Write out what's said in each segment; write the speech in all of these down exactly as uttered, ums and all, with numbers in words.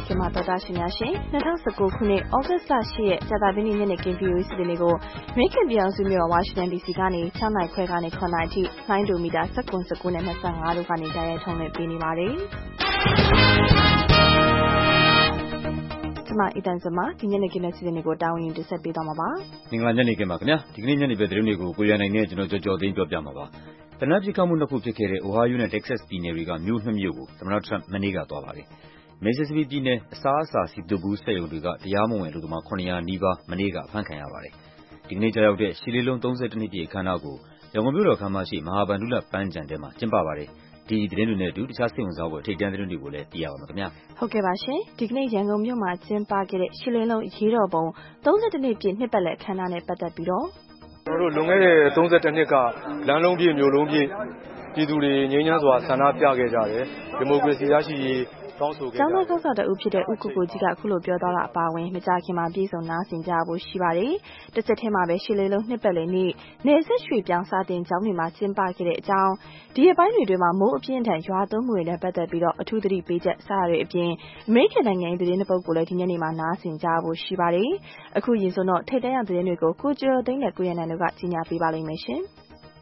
ခင်မှာတော်တာရှင်များရှင်၂၀၁၉ခုနှစ်ဩဂတ်လ၈ရက်ကြာသပတေးနေ့ညနေခင်း ဗီအိုအေ စီစဉ်တွေကိုအမေရိကန်ပြည်ထောင်စုမြို့ဝါရှင်တန်ဒီစီကနေ၆နာရီခွဲကနေ၇နာရီအထိလိုင်းဒိုမီတာ၁၉ ၁၉နဲ့၂၅တို့ကနေကြားရထုံးလွှင့်ပေးနေပါတယ်။ကျွန်မအီတန်စမဒီညနေခင်းတဲ့စီစဉ်တွေကိုတာဝန်ယူတင်ဆက်ပေးသွားမှာပါ။မင်္ဂလာညနေခင်းပါခင်ဗျာ။ဒီကနေ့ညနေပဲသတင်းတွေကိုကိုရနိုင်နဲ့ကျွန်တော်ကြော်ကြော်သိန်းပြောပြမှာပါ။တနက်ပြစ်ခတ်မှုနှစ်ခုဖြစ်ခဲ့တဲ့ Ohio နဲ့ Texas ပြည်နယ်တွေကမြို့နှစ်မြို့ကိုသမ္မတ Trump မနေ့ကသွားပါတယ်။ Mississippi ပြည်နယ်အစားအစာစီတူဘူးစက်ရုံတွေကတရားမဝင်အလုပ်သမား၇၀၀နီးပါးမနေ့ကအဖမ်းခံရပါတယ်။ဒီကနေ့ကြာရောက်တဲ့ရှစ်လေးလုံး၃၁နှစ်ပြည့်အခမ်းအနားကိုရန်ကုန်မြို့တော်ခမ်းမရှိမဟာဗန္ဓုလပန်းခြံထဲမှာကျင်းပပါတယ်။ဒီသတင်းတွေနဲ့အတူတခြားစိတ်ဝင်စားဖို့ထိပ်တန်းသတင်းတွေကိုလည်းသိရပါမယ်ခင်ဗျာ။ဟုတ်ကဲ့ပါရှင်။ဒီကနေ့ရန်ကုန်မြို့မှာကျင်းပခဲ့တဲ့ရှစ်လေးလုံးရေးတော်ပုံ၃၁နှစ်ပြည့်နှစ်ပတ်လည်အခမ်းအနားနဲ့ပတ်သက်ပြီးတော့ကျွန်တော်တို့လွန်ခဲ့တဲ့၃၁နှစ်ကလမ်းလုံးပြည့်မြို့လုံးပြည့်ပြည်သူတွေငြိမ်းချမ်းစွာဆန္ဒပြခဲ့ကြတယ်။ဒီမိုကရေစီရရှိရေးတောင်းဆိုခဲ့ကြတယ်။ကျောင်းသားကောက်စားတဦးဖြစ်တဲ့ဦးကိုကိုကြီးကအခုလိုပြောသွားတာအပါအဝင်မကြာခင်မှာပြည်စုံနားဆင်ကြဖို့ရှိပါတယ်။တစ်ဆက်တည်းမှာပဲရှစ်လေးလုံးနှစ်ပတ်လည်နေ့နယ်ဆက်ရွှေပြောင်းစာတင်ကျောင်းတွေမှာကျင်းပခဲ့တဲ့အကြောင်းဒီအပိုင်းတွေတွင်မှာမိုးအပြင်းထန်ရွာသွန်းမှုတွေနဲ့ပတ်သက်ပြီးတော့အထူးသတိပေးချက်စတာတွေအပြင်အမေရိကန်နိုင်ငံရဲ့သတင်းတစ်ပုဒ်ကိုလည်းဒီညနေမှာနားဆင်ကြဖို့ရှိပါတယ်။အခုရင်ဆိုတော့ထိပ်တန်းရသတင်းတွေကိုကိုကျော်သိန်းနဲ့ကိုရနန်တို့ကကြီးညာပေးပါလိမ့်မယ်ရှင်။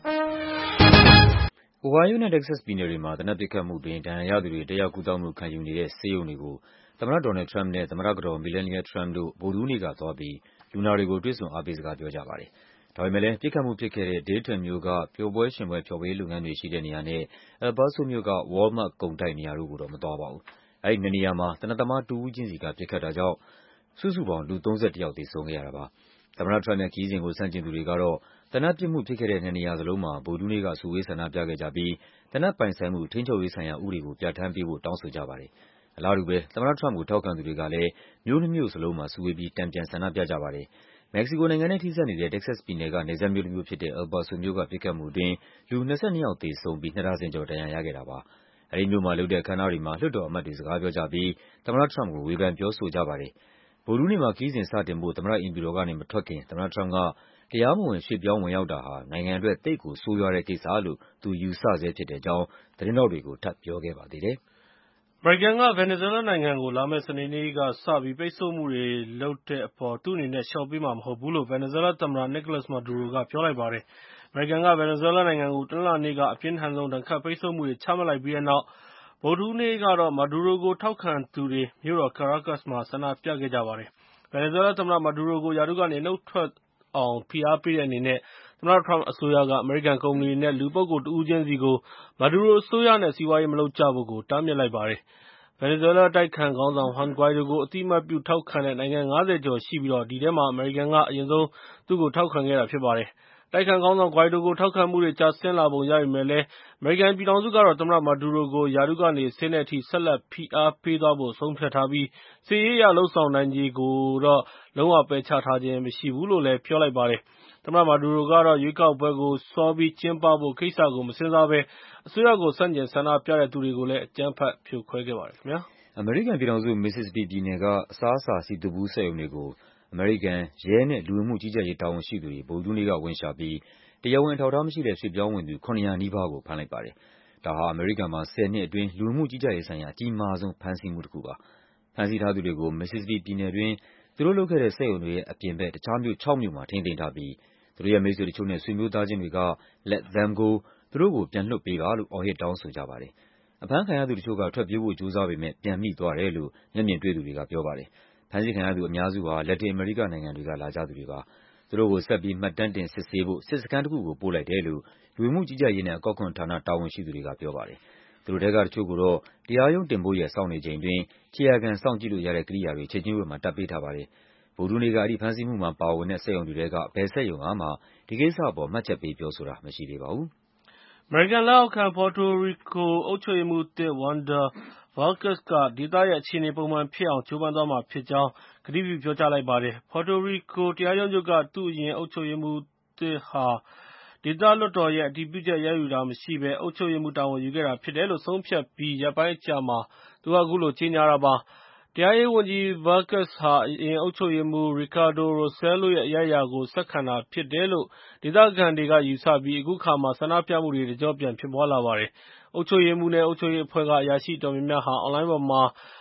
Ohio နဲ့ Texas ပြည်နယ်တွေမှာသေနတ်ပစ်ခတ်မှုတွင်ဒဏ်ရာရသူတွေတက်ရောက်ကုသမှုခံယူနေတဲ့ဆေးရုံတွေကိုသမ္မတ Donald Trump နဲ့သမ္မတကတော် Melania Trump တို့ဗုဒ္ဓဟူးနေ့ကသွားပြီးလူနာတွေကိုတွေ့ဆုံအားပေးစကားပြောကြပါတယ်။ဒါပေမဲ့လည်းပစ်ခတ်မှုဖြစ်ခဲ့တဲ့ Dayton မြို့ကပျော်ပွဲရွှင်ပွဲဖျော်ဖြေရေးလုပ်ငန်းတွေရှိတဲ့နေရာနဲ့ El Paso မြို့က Walmart ကုန်တိုက်နေရာတို့ကိုတော့မသွားပါဘူး။အဲဒီနှစ်နေရာမှာသေနတ်သမားတဦးချင်းစီကပစ်ခတ်တာကြောင့်စုစုပေါင်းလူ၃၁ယောက်သေဆုံးခဲ့ရတာပါ။သမ္မတ Trump ရဲ့ခရီးစဉ်ကိုဆန့်ကျင်သူတွေကတော့သေနတ်ပစ်မှုဖြစ်ခဲ့တဲ့နှစ်နေရာစလုံးမှာဗုဒ္ဓဟူးနေ့ကစုဝေးဆန္ဒပြခဲ့ကြပြီးသေနတ်ပိုင်ဆိုင်မှုထိန်းချုပ်ရေးဆိုင်ရာဥပဒေကိုပြဌာန်းပေးဖို့တောင်းဆိုကြပါတယ်။အလားတူပဲသမ္မတ Trump ကိုထောက်ခံသူတွေကလည်းမြို့နှစ်မြို့စလုံးမှာစုဝေးပြီးတန်ပြန်ဆန္ဒပြကြပါတယ်။မက္ကဆီကိုနိုင်ငံနဲ့ထိစပ်နေတဲ့ Texas ပြည်နယ်ကနယ်စပ်မြို့တစ်မြို့ဖြစ်တဲ့ El Paso မြို့ကပစ်ခတ်မှုအတွင်းလူ၂၂ယောက်သေဆုံးပြီးနှစ်ဒါဇင်ကျော်ဒဏ်ရာရခဲ့တာပါ။အဲဒီမြို့မှာလုပ်တဲ့အခမ်းအနားတွေမှာလွှတ်တော်အမတ်တွေစကားပြောကြပြီးသမ္မတ Trump ကိုဝေဖန်ပြောဆိုကြပါတယ်။ဗုဒ္ဓဟူးနေ့မှာခရီးစဉ်စတင်ဖို့သမ္မတအိမ်ဖြူတော်ကနေမထွက်ခင်သမ္မတ Trump ကတရားမဝင်ရွှေ့ပြောင်းဝင်ရောက်တာဟာနိုင်ငံအတွက်သိပ်ကိုဆိုးရွားတဲ့ကိစ္စလို့သူယူဆဆဲဖြစ်တဲ့အကြောင်းသတင်းထောက်တွေကိုထပ်ပြောခဲ့ပါသေးတယ်။အမေရိကန်ကဗင်နီဇွဲလားနိုင်ငံကိုလာမယ့်စနေနေ့ကစပြီးပိတ်ဆို့မှုတွေလုပ်တဲ့အပေါ်သူ့အနေနဲ့လျှော့ပေးမှာမဟုတ်ဘူးလို့ဗင်နီဇွဲလားသမ္မတ Nicolas Maduro ကပြောလိုက်ပါတယ်။အမေရိကန်ကဗင်နီဇွဲလားနိုင်ငံကိုတနင်္လာနေ့ကအပြင်းထန်ဆုံးဒဏ်ခတ်ပိတ်ဆို့မှုတွေချမှတ်လိုက်ပြီးတဲ့နောက်ဗုဒ္ဓဟူးနေ့ကတော့ Maduro ကိုထောက်ခံသူတွေမြို့တော် Caracas မှာဆန္ဒပြခဲ့ကြပါတယ်။ဗင်နီဇွဲလားသမ္မတ Maduro ကိုရာထူးကနေနုတ်ထွက်အောင်ဖိအားပေးတဲ့အနေနဲ့သမ္မတ Trump အစိုးရကအမေရိကန်ကုမ္ပဏီတွေနဲ့လူပုဂ္ဂိုလ်တဦးချင်းစီကို Maduro အစိုးရနဲ့စီးပွားရေးမလုပ်ကြဖို့တားမြစ်လိုက်ပါတယ်။ဗင်နီဇွဲလားအတိုက်အခံခေါင်းဆောင် Juan Guaido ကိုအသိအမှတ်ပြုထောက်ခံတဲ့နိုင်ငံ၅၀ကျော်ရှိပြီးဒီထဲမှာအမေရိကန်ကအရင်ဆုံးသူ့ကိုထောက်ခံခဲ့တာဖြစ်ပါတယ်။အတိုက်အခံခေါင်းဆောင် Guaido ကိုထောက်ခံမှုတွေကျဆင်းလာပုံရပေမဲ့လည်းအမေရိကန်ပြည်ထောင်စုကတော့သမ္မတ Maduro ကိုရာထူးကနေဆင်းတဲ့အထိဆက်လက်ဖိအားပေးသွားဖို့ဆုံးဖြတ်ထားပြီးစစ်ရေးအရလုပ်ဆောင်နိုင်ခြေကိုတော့လုံးဝပယ်ချထားခြင်းမရှိဘူးလို့လည်းပြောလိုက်ပါတယ်။သမ္မတ Maduro ကတော့ရွေးကောက်ပွဲကိုစောပြီးကျင်းပဖို့ကိစ္စကိုမစဉ်းစားဘဲအစိုးရကိုဆန့်ကျင်ဆန္ဒပြတဲ့သူတွေကိုလည်းအကြမ်းဖက်ဖြိုခွဲခဲ့ပါတယ်ခင်ဗျာ။အမေရိကန်ပြည်ထောင်စု Mississippi ပြည်နယ်ကအစားအစာစည်သွပ်ဘူးစက်ရုံတွေကိုအမေရိကန်ရဲနဲ့လူဝင်မှုကြီးကြပ်ရေးတာဝန်ရှိသူတွေဗုဒ္ဓဟူးနေ့ကဝင်ရှာပြီးတရားဝင်အထောက်အထားမရှိတဲ့ရွှေ့ပြောင်းဝင်သူ၇၀၀နီးပါးကိုဖမ်းလိုက်ပါတယ်။ဒါဟာအမေရိကန်မှာဆယ်နှစ်အတွင်းလူဝင်မှုကြီးကြပ်ရေးဆိုင်ရာအကြီးမားဆုံးဖမ်းဆီးမှုတစ်ခုပါ။ဖမ်းဆီးထားသူတွေကို Mississippi ပြည်နယ်တွင်းသူတို့လုပ်ခဲ့တဲ့စက်ရုံတွေရဲ့အပြင်ဘက်တခြားမြို့ခြောက်မြို့မှာထိန်းသိမ်းထားပြီးသူတို့ရဲ့မိတ်ဆွေတချို့နဲ့ဆွေမျိုးသားချင်းတွေက Let them go သူတို့ကိုပြန်လွှတ်ပေးပါလို့အော်ဟစ်တောင်းဆိုကြပါတယ်။အဖမ်းခံရသူတချို့ကထွက်ပြေးဖို့ကြိုးစားပေမဲ့ပြန်မိသွားတယ်လို့မျက်မြင်တွေ့သူတွေကပြောပါတယ်။ဖမ်းဆီးခံရသူအများစုဟာလက်တင်အမေရိကနိုင်ငံတွေကလာကြသူတွေပါ။သူတို့ကိုဆက်ပြီးမှတ်တမ်းတင်စစ်ဆေးဖို့စစ်စခန်းတစ်ခုကိုပို့လိုက်တယ်လို့လူဝင်မှုကြီးကြပ်ရေးနဲ့အကောက်ခွန်ဌာနတာဝန်ရှိသူတွေကပြောပါတယ်။သူတို့ထဲကတချို့ကိုတော့တရားရုံးတင်ဖို့ရစောင့်နေချိန်အတွင်းခြေရာခံစောင့်ကြည့်လို့ရတဲ့ကိရိယာတွေခြေကျင်းဝတ်မှာတပ်ပေးထားပါတယ်။ဗုဒ္ဓဟူးနေ့ကအဲဒီဖမ်းဆီးမှုမှာပါဝင်တဲ့စက်ရုံတွေထဲကဘယ်စက်ရုံကမှဒီကိစ္စအပေါ်မှတ်ချက်ပေးပြောဆိုတာမရှိသေးပါဘူး။အမေရိကန်လက်အောက်ခံ Puerto Rico အုပ်ချုပ်ရေးမှူးသစ် Wanda Vazquez ကဒေသရဲ့အခြေအနေပုံမှန်ဖြစ်အောင်ကြိုးပမ်းသွားမှာဖြစ်ကြောင်းကတိပြုပြောကြားလိုက်ပါတယ်။ Puerto Rico တရားရုံးချုပ်ကသူ့အရင်အုပ်ချုပ်ရေးမှူးသစ်ဟာဒေသလွှတ်တော်ရဲ့အတည်ပြုချက်ရယူတာမရှိဘဲအုပ်ချုပ်ရေးမှူးတာဝန်ယူခဲ့တာဖြစ်တယ်လို့ဆုံးဖြတ်ပြီးရက်ပိုင်းအကြာမှာသူကအခုလိုကြေညာတာပါ။ တရားရေးဝန်ကြီး Vazquez ဟာအရင်အုပ်ချုပ်ရေးမှူး Ricardo Rossello ရဲ့အရိုက်အရာကိုဆက်ခံတာဖြစ်တယ်လို့ဒေသခံတွေကယူဆပြီးအခုအခါမှာဆန္ဒပြမှုတွေတကျော့ပြန်ဖြစ်ပွားလာပါတယ်။ အုပ်ချုပ်ရေးမှူးနဲ့အုပ်ချုပ်ရေးအဖွဲ့ကအရာရှိအတော်များများဟာအွန်လိုင်းပေါ်မှာ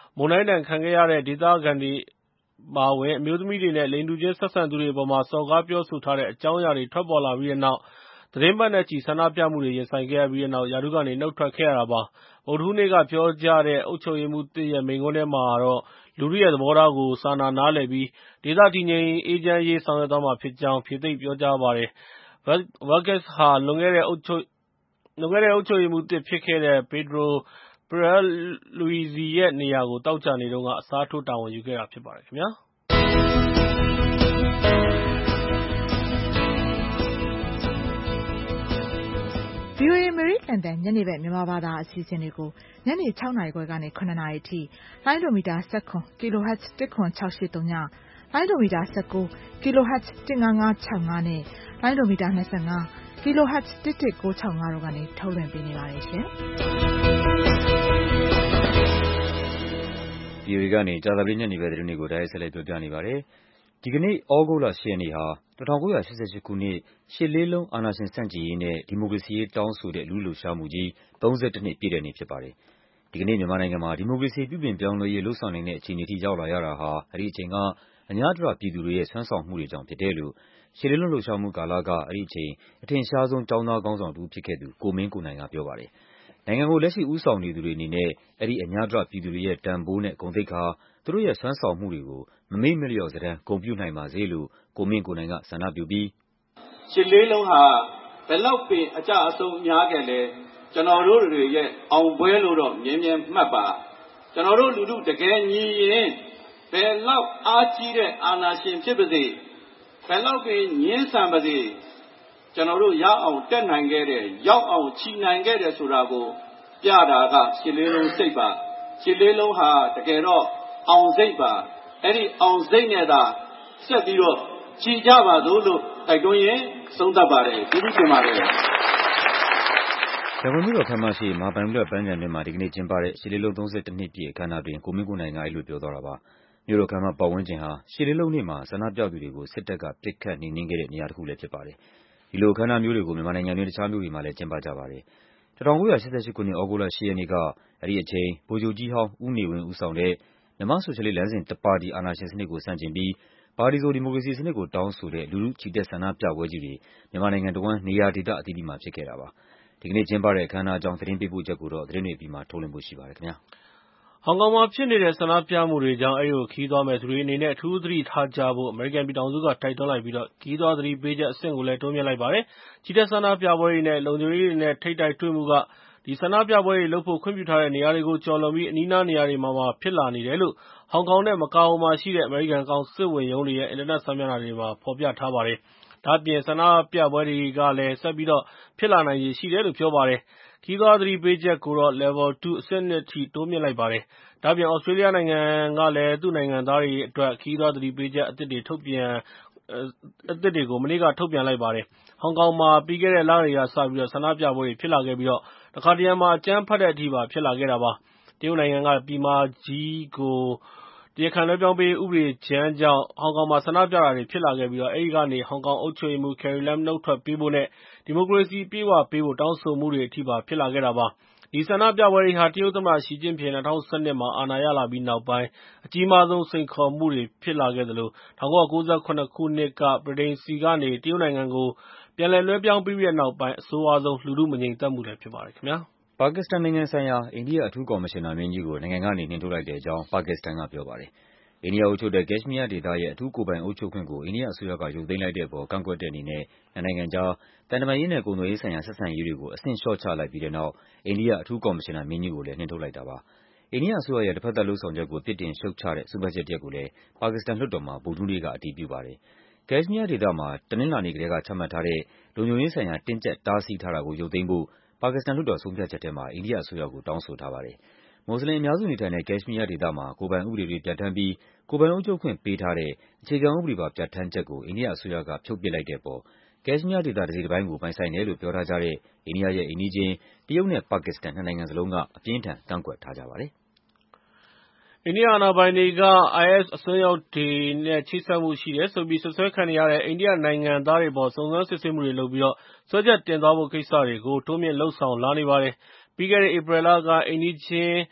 မုန်တိုင်းဒဏ်ခံခဲ့ရတဲ့ဒေသခံတွေပါဝင်အမျိုးသမီးတွေနဲ့လိင်တူချင်းဆက်ဆံသူတွေအပေါ်မှာစော်ကားပြောဆိုထားတဲ့အကြောင်းအရာတွေထွက်ပေါ်လာပြီးတဲ့နောက်သတင်းပတ်နဲ့ချီဆန္ဒပြမှုတွေရင်ဆိုင်ခဲ့ရပြီးတဲ့နောက်ရာထူးကနေနှုတ်ထွက်ခဲ့ရတာပါ။ဗုဒ္ဓဟူးနေ့ကပြောကြားတဲ့အုပ်ချုပ်ရေးမှူးသစ်ရဲ့မိန့်ခွန်းထဲမှာတော့လူထုရဲ့သဘောထားကိုစာနာနားလည်ပြီးဒေသတည်ငြိမ်အေးချမ်းရေးဆောင်ရွက်သွားမှာဖြစ်ကြောင်းဖြေသိပ်ပြောကြားပါတယ်။ Vargas ဟာလွန်ခဲ့တဲ့အုပ်ချုပ်လွန်ခဲ့တဲ့အုပ်ချုပ်ရေးမှူးသစ်ဖြစ်ခဲ့တဲ့ Pedro Pierluisi ရဲ့နေရာကိုသောကြာနေ့တုန်းကအစားထိုးတာဝန်ယူခဲ့တာဖြစ်ပါတယ်ခင်ဗျာ။ဗွီအိုအေအမေရိကန်အသံညနေဘက်မြန်မာဘာသာအစီအစဉ်တွေကိုညနေ၆နာရီခွဲကနေ၇နာရီအထိလိုင်းဒိုမီတာ၁၇ kHz ၁၇၆၈၃ညလိုင်းဒိုမီတာ၁၉ kHz ၁၅၅၆၅နဲ့လိုင်းဒိုမီတာ၂၅ kHz ၁၁၉၆၅တို့ကနေထုတ်လွှင့်ပေးနေပါတယ်ရှင်။ဗွီအိုအေကနေကြာသပတေးညနေဘက်သတင်းတွေကိုတိုက်ရိုက်ဆက်လက်ပြောပြနေပါတယ်။ဒီကနေ့သြဂုတ်လ၈ရက်နေ့ဟာ၁၉၈၈ခုနှစ်ရှစ်လေးလုံးအာဏာရှင်ဆန့်ကျင်ရေးနဲ့ဒီမိုကရေစီရေးတောင်းဆိုတဲ့လူထုလှုပ်ရှားမှုကြီး၃၁နှစ်ပြည့်တဲ့နေ့ဖြစ်ပါတယ်။ဒီကနေ့မြန်မာနိုင်ငံမှာဒီမိုကရေစီပြုပြင်ပြောင်းလဲရေးလှုပ်ဆောင်နိုင်တဲ့အခြေအနေထိရောက်လာရတာဟာအဲဒီအချိန်ကအများအပြားပြည်သူတွေရဲ့ဆွမ်းဆောင်မှုတွေကြောင့်ဖြစ်တယ်လို့ရှစ်လေးလုံးလှုပ်ရှားမှုကာလကအဲဒီအချိန်အထင်ရှားဆုံးကျောင်းသားခေါင်းဆောင်တဦးဖြစ်ခဲ့သူကိုမင်းကိုနိုင်ကပြောပါတယ်။နိုင်ငံကိုလက်ရှိဦးဆောင်နေသူတွေအနေနဲ့အဲဒီအများအပြားပြည်သူတွေရဲ့တန်ဖိုးနဲ့ဂုဏ်သိက္ခာသူတို့ရဲ့ဆွမ်းဆောင်မှုတွေကိုမမေ့မလျော့စတမ်းဂုဏ်ပြုနိုင်ပါစေလို့ကိုမင်းကိုနိုင်ကဆန္ဒပြုပြီးရှစ်လေးလုံးဟာဘယ်လောက်ပင်အကြအဆုံးများခဲ့လဲကျွန်တော်တို့တွေရဲ့အောင်ပွဲလို့တော့မြင်မြင်မှတ်ပါကျွန်တော်တို့လူထုတကယ်ညီရင်ဘယ်လောက်အားကြီးတဲ့အာဏာရှင်ဖြစ်ပါစေဘယ်လောက်ပင်ညှင်းဆန်ပါစေကျွန်တော်တို့ရအောင်တက်နိုင်ခဲ့တဲ့ရောက်အောင်ချီနိုင်ခဲ့တဲ့ဆိုတာကိုပြတာကရှစ်လေးလုံးစိတ်ပါရှစ်လေးလုံးဟာတကယ်တော့အောင်စိတ်ပါအဲ့ဒီအောင်စိတ်နဲ့သာဆက်ပြီးတော့ချီကြပါစို့လို့တိုက်တွန်းရင်ဆုံးသတ်ပါတယ်ကျေးဇူးတင်ပါတယ်ရန်ကုန်မြို့တော်ခမ်းမရှိမာပိုင်လွတ်ပန်းခြံတွင်မှာဒီကနေ့ကျင်းပတဲ့ရှစ်လေးလုံး၃၁နှစ်ပြည့်အခမ်းအနားတွင်ကိုမင်းကိုနိုင်ကအဲ့လိုပြောသွားတာပါမြို့တော်ခမ်းမပတ်ဝန်းကျင်ဟာရှစ်လေးလုံးနေ့မှာဆန္ဒပြသူတွေကိုစစ်တပ်ကပစ်ခတ်နှိမ်နင်းခဲ့တဲ့နေရာတစ်ခုလည်းဖြစ်ပါတယ်ဒီလိုအခမ်းအနားမျိုးတွေကိုမြန်မာနိုင်ငံတွင်တခြားမြို့တွေမှာလည်းကျင်းပကြပါတယ်၁၉၈၈ခုနှစ်သြဂုတ်လ၈ရက်နေ့ကအဲ့ဒီအချိန်ဗိုလ်ချုပ်ကြီးဟောင်းဦးနေဝင်းဦးဆောင်တဲ့မြန်မာ့ဆိုရှယ်လစ်လမ်းစဉ်တစ်ပါတီအာဏာရှင်စနစ်ကိုဆန့်ကျင်ပြီးပါတီစုံဒီမိုကရေစီစနစ်ကိုတောင်းဆိုတဲ့လူထုချီတက်ဆန္ဒပြပွဲကြီးတွေမြန်မာနိုင်ငံတစ်ဝန်းနေရာဒေသအသီးသီးမှာဖြစ်ခဲ့တာပါဒီကနေ့ကျင်းပတဲ့အခမ်းအနားအကြောင်းသတင်းပေးပို့ချက်ကိုတော့သတင်းတွေအပြီးမှာထုတ်လွှင့်ဖို့ရှိပါတယ်ခင်ဗျာဟောင်ကောင်မှာဖြစ်နေတဲ့ဆန္ဒပြမှုတွေကြောင့်အဲဒီကိုခီးသွားမဲ့သူတွေအနေနဲ့အထူးသတိထားကြဖို့အမေရိကန်ပြည်ထောင်စုကတိုက်တွန်းလိုက်ပြီးတော့ခီးသွားသတိပေးချက်အဆင့်ကိုလည်းတိုးမြှင့်လိုက်ပါတယ်။ချီတက်ဆန္ဒပြပွဲတွေနဲ့လုံခြုံရေးတွေနဲ့ထိပ်တိုက်တွေ့မှုကဒီဆန္ဒပြပွဲတွေလုပ်ဖို့ခွင့်ပြုထားတဲ့နေရာတွေကိုကျော်လွန်ပြီးအနီးနားနေရာတွေမှာမှဖြစ်လာနေတယ်လို့ဟောင်ကောင်နဲ့မကာအိုမှာရှိတဲ့အမေရိကန်ကောင်စစ်ဝန်ရုံးတွေရဲ့အင်တာနက်စာမျက်နှာတွေမှာဖော်ပြထားပါတယ်။ဒါ့အပြင်ဆန္ဒပြပွဲတွေကလည်းဆက်ပြီးတော့ဖြစ်လာနိုင်ရည်ရှိတယ်လို့ပြောပါတယ်။ခီးသွားသတိပေးချက်ကိုတော့ level two အဆင့်နှစ်ထိတိုးမြှင့်လိုက်ပါတယ်။ဒါ့အပြင်သြစတြေးလျနိုင်ငံကလည်းသူ့နိုင်ငံသားတွေအတွက်ခီးသွားသတိပေးချက်အသစ်တွေထုတ်ပြန်အသစ်တွေကိုမနေ့ကထုတ်ပြန်လိုက်ပါတယ်။ဟောင်ကောင်မှာပြီးခဲ့တဲ့လတွေကစပြီးဆန္ဒပြပွဲတွေဖြစ်လာခဲ့ပြီးတော့တခါတရံမှာအကြမ်းဖက်တဲ့အထိပါဖြစ်လာခဲ့တာပါ။တရုတ်နိုင်ငံကပြည်မကြီးကိုတရားခံလွှဲပြောင်းပေးဥပဒေကြမ်းကြောင့်ဟောင်ကောင်မှာဆန္ဒပြတာတွေဖြစ်လာခဲ့ပြီးတော့အဲဒီကနေဟောင်ကောင်အုပ်ချုပ်ရေးမှူး Carrie Lam နှုတ်ထွက်ပေးဖို့နဲ့ဒီမိုကရေစီပြေဝပေးဖို့တောင်းဆိုမှုတွေအထိပါဖြစ်လာခဲ့တာပါ။ဒီဆန္ဒပြပွဲတွေဟာတရုတ်သမ္မတရှီကျင့်ဖျင်၂၀၁၂မှာအာဏာရလာပြီးနောက်ပိုင်းအကြီးမားဆုံးစိန်ခေါ်မှုတွေဖြစ်လာခဲ့သလို၁၉၉၇ခုနှစ်ကဗြိတိန်ဆီကနေတရုတ်နိုင်ငံကိုပြန်လည်လွှဲပြောင်းပြီးတဲ့နောက်ပိုင်းအဆိုးဝါးဆုံးလူထုမငြိမ်သက်မှုလည်းဖြစ်ပါတယ်ခင်ဗျာ။ပါကစ္စတန်နိုင်ငံဆိုင်ရာအိန္ဒိယအထူးကော်မရှင်နာမင်းကြီးကိုနိုင်ငံကနေနှင်ထုတ်လိုက်တဲ့အကြောင်းပါကစ္စတန်ကပြောပါတယ်။အိန္ဒိယအုပ်ချုပ်တဲ့ကက်ရှ်မီးယားဒေသရဲ့အထူးကိုယ်ပိုင်အုပ်ချုပ်ခွင့်ကိုအိန္ဒိယအစိုးရကရုပ်သိမ်းလိုက်တဲ့အပေါ်ကန့်ကွက်တဲ့အနေနဲ့နှစ်နိုင်ငံကြားသံတမန်ရေးနဲ့ကုန်သွယ်ရေးဆိုင်ရာဆက်ဆံရေးတွေကိုအဆင့်လျှော့ချလိုက်ပြီးတဲ့နောက်အိန္ဒိယအထူးကော်မရှင်နာမင်းကြီးကိုလည်းနှင်ထုတ်လိုက်တာပါ။အိန္ဒိယအစိုးရရဲ့တစ်ဖက်သက်လုပ်ဆောင်ချက်ကိုပြစ်တင်ရှုတ်ချတဲ့ဆုံးဖြတ်ချက်တစ်ရပ်ကိုလည်းပါကစ္စတန်လွှတ်တော်မှာဗုဒ္ဓဟူးနေ့ကအတည်ပြုပါတယ်။ကက်ရှ်မီးယားဒေသမှာတနင်္လာနေ့ကတည်းကချမှတ်ထားတဲ့လုံခြုံရေးဆိုင်ရာတင်းကျပ်တားဆီးထားတာကိုရုပ်သိမ်းဖို့ပါကစ္စတန်လွှတ်တော်ဆုံးဖြတ်ချက်ထဲမှာအိန္ဒိယအစိုးရကိုတောင်းဆိုထားပါတယ်။မွတ်စလင်အများစုနေထိုင်တဲ့ကက်ရှ်မီးယားဒေသမှာကိုယ်ပိုင်ဥပဒေတွေပြဋ္ဌာန်းပြီးကိုယ်ပိုင်အုပ်ချုပ်ခွင့်ပေးထားတဲ့အခြေခံဥပဒေပါပြဋ္ဌာန်းချက်ကိုအိန္ဒိယအစိုးရကဖြုတ်ပစ်လိုက်တဲ့အပေါ်ကက်ရှ်မီးယားဒေသတစ်စိတ်တစ်ပိုင်းကိုပိုင်ဆိုင်တယ်လို့ပြောထားကြတဲ့အိန္ဒိယရဲ့အိမ်နီးချင်းတရုတ်နဲ့ပါကစ္စတန်နှစ်နိုင်ငံစလုံးကအပြင်းအထန်ကန့်ကွက်ထားကြပါတယ်။အိန္ဒိယအာဏာပိုင်တွေက အိုင်အက်စ်အစွန်းရောက်တွေနဲ့ချိတ်ဆက်မှုရှိတယ်ဆိုပြီးစွပ်စွဲခံနေရတဲ့အိန္ဒိယနိုင်ငံသားတွေအပေါ်စုံစမ်းစစ်ဆေးမှုတွေလုပ်ပြီးတော့စွဲချက်တင်သွားဖို့ကိစ္စတွေကိုတိုးမြှင့်လုပ်ဆောင်လာနေပါတယ်။ပြီးခဲ့တဲ့ဧပြီလကအိမ်နီးချင်း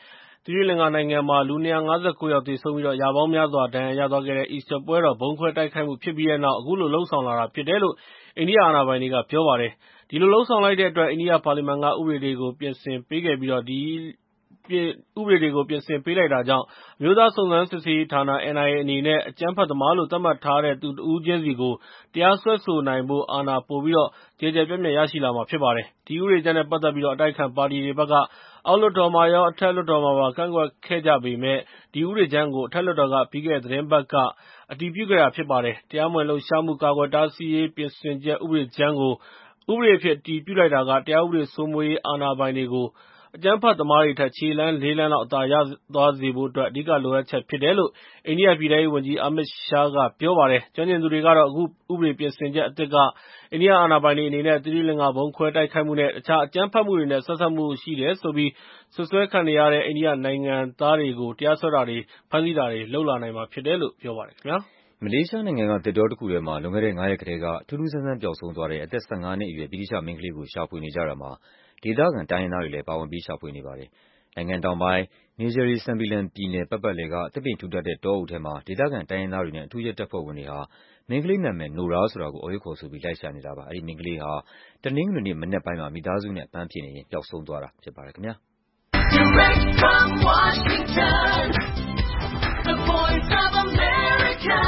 သီရိလင်္ကာနိုင်ငံမှာလူ၂၅၉ယောက်သေဆုံးပြီးရာပေါင်းများစွာဒဏ်ရာရသွားခဲ့တဲ့ Easter ပွဲတော်ဗုံးခွဲတိုက်ခိုက်မှုဖြစ်ပြီးတဲ့နောက်အခုလိုလုပ်ဆောင်လာတာဖြစ်တယ်လို့အိန္ဒိယအာဏာပိုင်တွေကပြောပါတယ်။ဒီလိုလုပ်ဆောင်လိုက်တဲ့အတွက်အိန္ဒိယပါလီမန်ကဥပဒေတွေကိုပြင်ဆင်ပေးခဲ့ပြီးတော့ဒီဥပဒေတွေကိုပြင်ဆင်ပေးလိုက်တာကြောင့်အမျိုးသားစုံစမ်းစစ်ဆေးရေးဌာန N I A အနေနဲ့အကြမ်းဖက်သမားလို့သတ်မှတ်ထားတဲ့သူတဦးချင်းစီကိုတရားစွဲဆိုနိုင်ဖို့အာဏာပိုပြီးတော့ကျယ်ကျယ်ပြန့်ပြန့်ရရှိလာမှာဖြစ်ပါတယ်။ဒီဥပဒေကြမ်းနဲ့ပတ်သက်ပြီးတော့အတိုက်အခံပါတီတွေဘက်ကအောက်လွှတ်တော်မှာရောအထက်လွှတ်တော်မှာပါကန့်ကွက်ခဲ့ကြပေမဲ့ဒီဥပဒေကြမ်းကိုအထက်လွှတ်တော်ကပြီးခဲ့တဲ့သတင်းပတ်ကအတည်ပြုခဲ့တာဖြစ်ပါတယ်။တရားမဝင်လှုပ်ရှားမှုကာကွယ်တားဆီးရေးပြင်ဆင်ချက်ဥပဒေကြမ်းကိုဥပဒေအဖြစ်အတည်ပြုလိုက်တာကတရားဥပဒေစိုးမိုးရေးအာဏာပိုင်တွေကိုအကြမ်းဖက်သမားတွေထက်ခြေလှမ်းလေးလှမ်းလောက်အသာရသွားစေဖို့အတွက်အဓိကလိုအပ်ချက်ဖြစ်တယ်လို့အိန္ဒိယပြည်ထောင်ရေးဝန်ကြီး Amit Shah ကပြောပါတယ်။ကျွမ်းကျင်သူတွေကတော့အခုဥပဒေပြင်ဆင်ချက်အသစ်ကအိန္ဒိယအာဏာပိုင်တွေအနေနဲ့သီရိလင်္ကာဗုံးခွဲတိုက်ခိုက်မှုနဲ့အခြားအကြမ်းဖက်မှုတွေနဲ့ဆက်စပ်မှုရှိတယ်ဆိုပြီးစွပ်စွဲခံနေရတဲ့အိန္ဒိယနိုင်ငံသားတွေကိုတရားစွဲတာတွေဖမ်းဆီးတာတွေလုပ်လာနိုင်မှာဖြစ်တယ်လို့ပြောပါတယ်ခင်ဗျာ။မလေးရှားနိုင်ငံကသစ်တောတစ်ခုထဲမှာလွန်ခဲ့တဲ့ငါးရက်ကတည်းကထူးထူးဆန်းဆန်းပျောက်ဆုံးသွားတဲ့အသက်၁၅နှစ်အရွယ်ဗြိတိသျှမိန်းကလေးကိုရှာဖွေနေကြတာမှာဒေသခံတိုင်းရင်းသားတွေလည်းပါဝင်ပြီးရှာဖွေနေပါတယ်။နိုင်ငံတောင်ပိုင်း Negeri Sembilan ပြည်နယ်ပတ်ပတ်လည်ကသစ်ပင်ထူထပ်တဲ့တောအုပ်ထဲမှာဒေသခံတိုင်းရင်းသားတွေနဲ့အထူးရဲတပ်ဖွဲ့ဝင်တွေဟာမိန်းကလေးနာမည် Nora ဆိုတာကိုအော်ဟစ်ခေါ်ဆိုပြီးလိုက်ရှာနေတာပါ။အဲဒီမိန်းကလေးဟာတနင်္ဂနွေနေ့မနက်ပိုင်းမှာမိသားစုနဲ့အပန်းဖြေနေရင်းပျောက်ဆုံးသွားတာဖြစ်ပါတယ်ခင်ဗျာ။ Direct from Washington, the voice of America,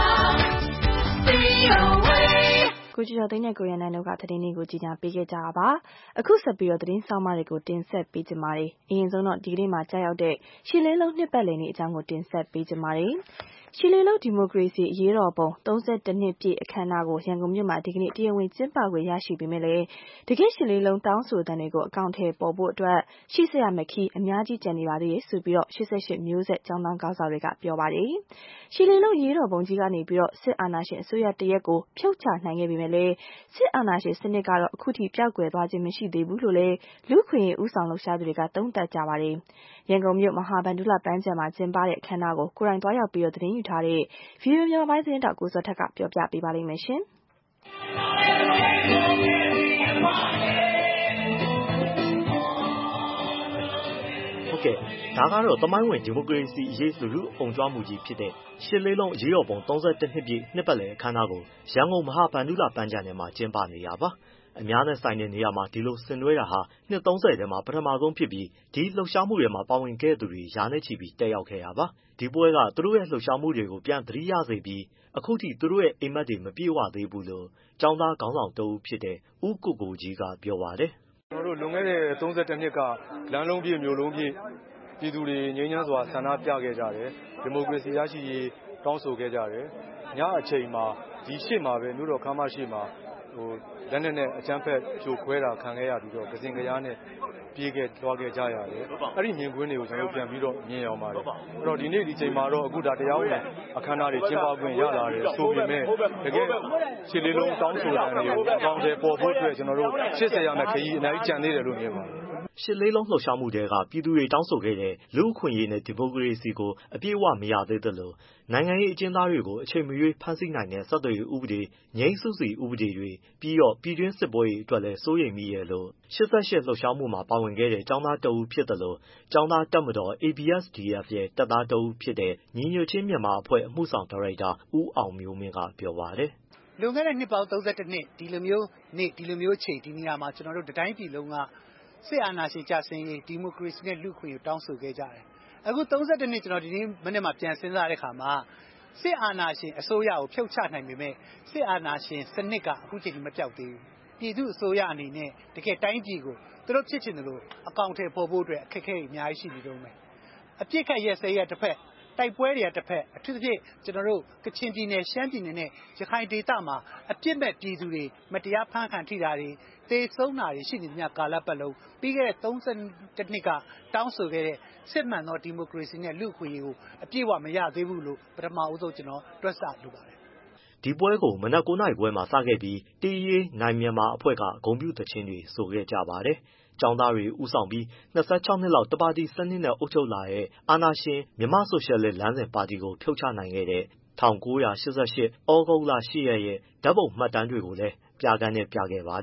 V O A ကိုကျော်သိန်းနဲ့ကိုရန်နိုင်တို့ကသတင်းလေးကိုကြီးညာပေးခဲ့ကြတာပါ။အခုဆက်ပြီးတော့သတင်းဆောင်မတွေကိုတင်ဆက်ပေးကြပါမယ်။အရင်ဆုံးတော့ဒီကနေ့မှာကြာရောက်တဲ့ရှစ်လေးလုံးနှစ်ပတ်လည်နေ့အကြောင်းကိုတင်ဆက်ပေးကြပါမယ်။ရှစ်လေးလုံးဒီမိုကရေစီအရေးတော်ပုံသုံးဆယ့်တစ်နှစ်ပြည့်အခမ်းအနားကိုရန်ကုန်မြို့မှာဒီကနေ့တရားဝင်ကျင်းပခွင့်ရရှိပေမဲ့လည်းတကယ့်ရှစ်လေးလုံးတောင်းဆိုသံတွေကိုအကောင့်ထဲပေါ်ဖို့အတွက်ရှိစရာမခီးအများကြီးကျန်နေပါသေးတယ်ဆိုပြီးတော့ရှစ်ဆယ့်ရှစ်မျိုးဆက်ကျောင်းသားကောင်းဆောင်တွေကပြောပါတယ်။ရှစ်လေးလုံးရေးတော်ပုံကြီးကနေပြီးတော့စစ်အာဏာရှင်အစိုးရတရက်ကိုဖြုတ်ချနိုင်ခဲ့ပေမဲ့လည်းစစ်အာဏာရှင်စနစ်ကတော့အခုထိပျောက်ကွယ်သွားခြင်းမရှိသေးဘူးလို့လည်းလူ့ခွင့်ရေးဦးဆောင်လှုပ်ရှားသူတွေကသုံးသပ်ကြပါတယ်။ရန်ကုန်မြို့မဟာဗန္ဓုလပန်းခြံမှာကျင်းပတဲ့အခမ်းအနားကိုကိုယ်တိုင်သွားရောက်ပြီးတော့သတင်းယူထားတဲ့ ဗွီအိုအေ မြန်မာပိုင်းသတင်းတောက်ကိုစောထက်ကပြောပြပေးပါလိမ့်မယ်ရှင်။ဟုတ်ကဲ့ဒါကတော့သမိုင်းဝင်ဒီမိုကရေစီအရေးလူထုအုံကြွမှုကြီးဖြစ်တဲ့ရှစ်လေးလုံးအရေးတော်ပုံသုံးဆယ့်တစ်နှစ်ပြည့်နှစ်ပတ်လည်အခမ်းအနားကိုရန်ကုန်မဟာဗန္ဓုလပန်းခြံထဲမှာကျင်းပနေတာပါအများနဲ့ဆိုင်တဲ့နေရာမှာဒီလိုဆင်နွှဲတာဟာနှစ်သုံးဆယ်ထဲမှာပထမဆုံးဖြစ်ပြီးဒီလှုပ်ရှားမှုတွေမှာပါဝင်ခဲ့သူတွေရာနဲ့ချီပြီးတက်ရောက်ခဲ့တာပါဒီပွဲကသူတို့ရဲ့လှုပ်ရှားမှုတွေကိုပြန်သတိရစေပြီးအခုထိသူတို့ရဲ့အိမ်မက်တွေမပြေဝသေးဘူးလို့ကျောင်းသားခေါင်းဆောင်တဦးဖြစ်တဲ့ဦးကိုကိုကြီးကပြောပါတယ်ကျွန်တော်တို့လွန်ခဲ့တဲ့သုံးဆယ့်တစ်နှစ်ကလမ်းလုံးပြည့်မြို့လုံးပြည့်ပြည်သူတွေငြိမ်းချမ်းစွာဆန္ဒပြခဲ့ကြတယ်ဒီမိုကရေစီရရှိရေးတောင်းဆိုခဲ့ကြတယ်ညအချိန်မှာဒီရှေ့မှာပဲမြို့တော်ခမ်းမရှိမှာဟိုလက်နက်နဲ့အကြမ်းဖက်ဖြိုခွဲတာခံခဲ့ရပြီးတော့ကစင်ကရားနဲ့ပြေးခဲ့သွားခဲ့ကြရတယ်အဲ့ဒီမြင်ကွင်းတွေကိုကျွန်တော်ပြန်ပြီးတော့မြင်အောင်ပါတယ်အဲ့တော့ဒီနေ့ဒီချိန်မှာတော့အခုဒါတရားဝင်အခမ်းအနားတွေကျင်းပခွင့်ရလာတယ်ဆိုပေမဲ့တကယ်ရှစ်လေးလုံးတောင်းဆိုတာတွေကိုအကောင့်တွေပေါ်ဖို့အတွက်ကျွန်တော်တို့ရှစ်ဆယ်ရမယ့်ခရီးအများကြီးကြံသေးတယ်လို့မြင်ပါတယ်ရှစ်လေးလုံးလှုပ်ရှားမှုတွေကပြည်သူတွေတောင်းဆိုခဲ့တဲ့လူ့အခွင့်အရေးနဲ့ဒီမိုကရေစီကိုအပြည့်အဝမရသေးသလိုနိုင်ငံရေးအကျဉ်းသားတွေကိုအချိန်မရွေးဖမ်းဆီးနိုင်တဲ့ဆက်သွယ်ရေးဥပဒေငြိမ်းစုစီဥပဒေတွေပြီးတော့ပြည်တွင်းစစ်ပွဲတွေအတွက်လည်းစိုးရိမ်မိရလို့ရှစ်ဆယ့်ရှစ်လှုပ်ရှားမှုမှာပါဝင်ခဲ့တဲ့ကျောင်းသားတဦးဖြစ်သလိုကျောင်းသားတပ်မတော် A B S D F ရဲ့တပ်သားတဦးဖြစ်တဲ့ညီညွတ်ချင်းမြန်မာအဖွဲ့အမှုဆောင်ဒါရိုက်တာဦးအောင်မျိုးမင်းကပြောပါတယ်လွန်ခဲ့တဲ့နှစ်ပေါင်းသုံးဆယ့်တစ်နှစ်ဒီလိုမျိုးနေ့ဒီလိုမျိုးချိန်ဒီနေရာမှာကျွန်တော်တို့တတိုင်းပြည်လုံးကစစ်အာဏာရှင်ကြဆင်းရေးဒီမိုကရေစီနဲ့လူ့ခွင့်ရေးတောင်းဆိုခဲ့ကြတယ်။အခုသုံးဆယ့်တစ်နှစ်ကျွန်တော်ဒီနေ့မနေ့မှပြန်စဉ်းစားတဲ့အခါမှာစစ်အာဏာရှင်အစိုးရကိုဖြုတ်ချနိုင်ပေမဲ့စစ်အာဏာရှင်စနစ်ကအခုချိန်ထိမပြောက်သေးဘူး။ပြည်သူအစိုးရအနေနဲ့တကယ်တိုင်းပြည်ကိုသူတို့ဖြစ်ချင်တယ်လို့အကောင့်ထဲပေါ်ဖို့အတွက်အခက်အခဲတွေအများကြီးရှိနေတော့မယ်။အပြစ်ခတ်ရက်စဲရတစ်ဖက်တိုက်ပွဲတွေကတစ်ဖက်အထူးသဖြင့်ကျွန်တော်တို့ကချင်ပြည်နယ်ရှမ်းပြည်နယ်နဲ့ရခိုင်ဒေသမှာအပြစ်မဲ့ပြည်သူတွေမတရားဖမ်းခံထိတာတွေသေဆုံးတာတွေရှိနေသမျှကာလပတ်လုံးပြီးခဲ့တဲ့သုံးဆယ့်တစ်နှစ်ကတောင်းဆိုခဲ့တဲ့စစ်မှန်သောဒီမိုကရေစီနဲ့လူ့အခွင့်အရေးကိုအပြည့်အဝမရသေးဘူးလို့ပထမအဦးဆုံးကျွန်တော်တွက်ဆလိုပါတယ်ဒီပွဲကိုမနက်ကိုးနာရီခွဲမှာစခဲ့ပြီးတီးရေးနိုင်မြန်မာအဖွဲ့ကဂုဏ်ပြုသချင်းတွေဆိုခဲ့ကြပါတယ်ကျောင်းသားတွေဦးဆောင်ပြီး၂၆နှစ်လောက်တပါတီစနစ်နဲ့အုပ်ချုပ်လာတဲ့အာဏာရှင်မြန်မာဆိုရှယ်လစ်လမ်းစဉ်ပါတီကိုဖြုတ်ချနိုင်ခဲ့တဲ့၁၉၈၈ ဩဂုတ်လ၈ရက်ရဲ့ဓာတ်ပုံမှတ်တမ်းတွေကိုလည်းပြကန်းနဲ့ပြခဲ့ပါတယ်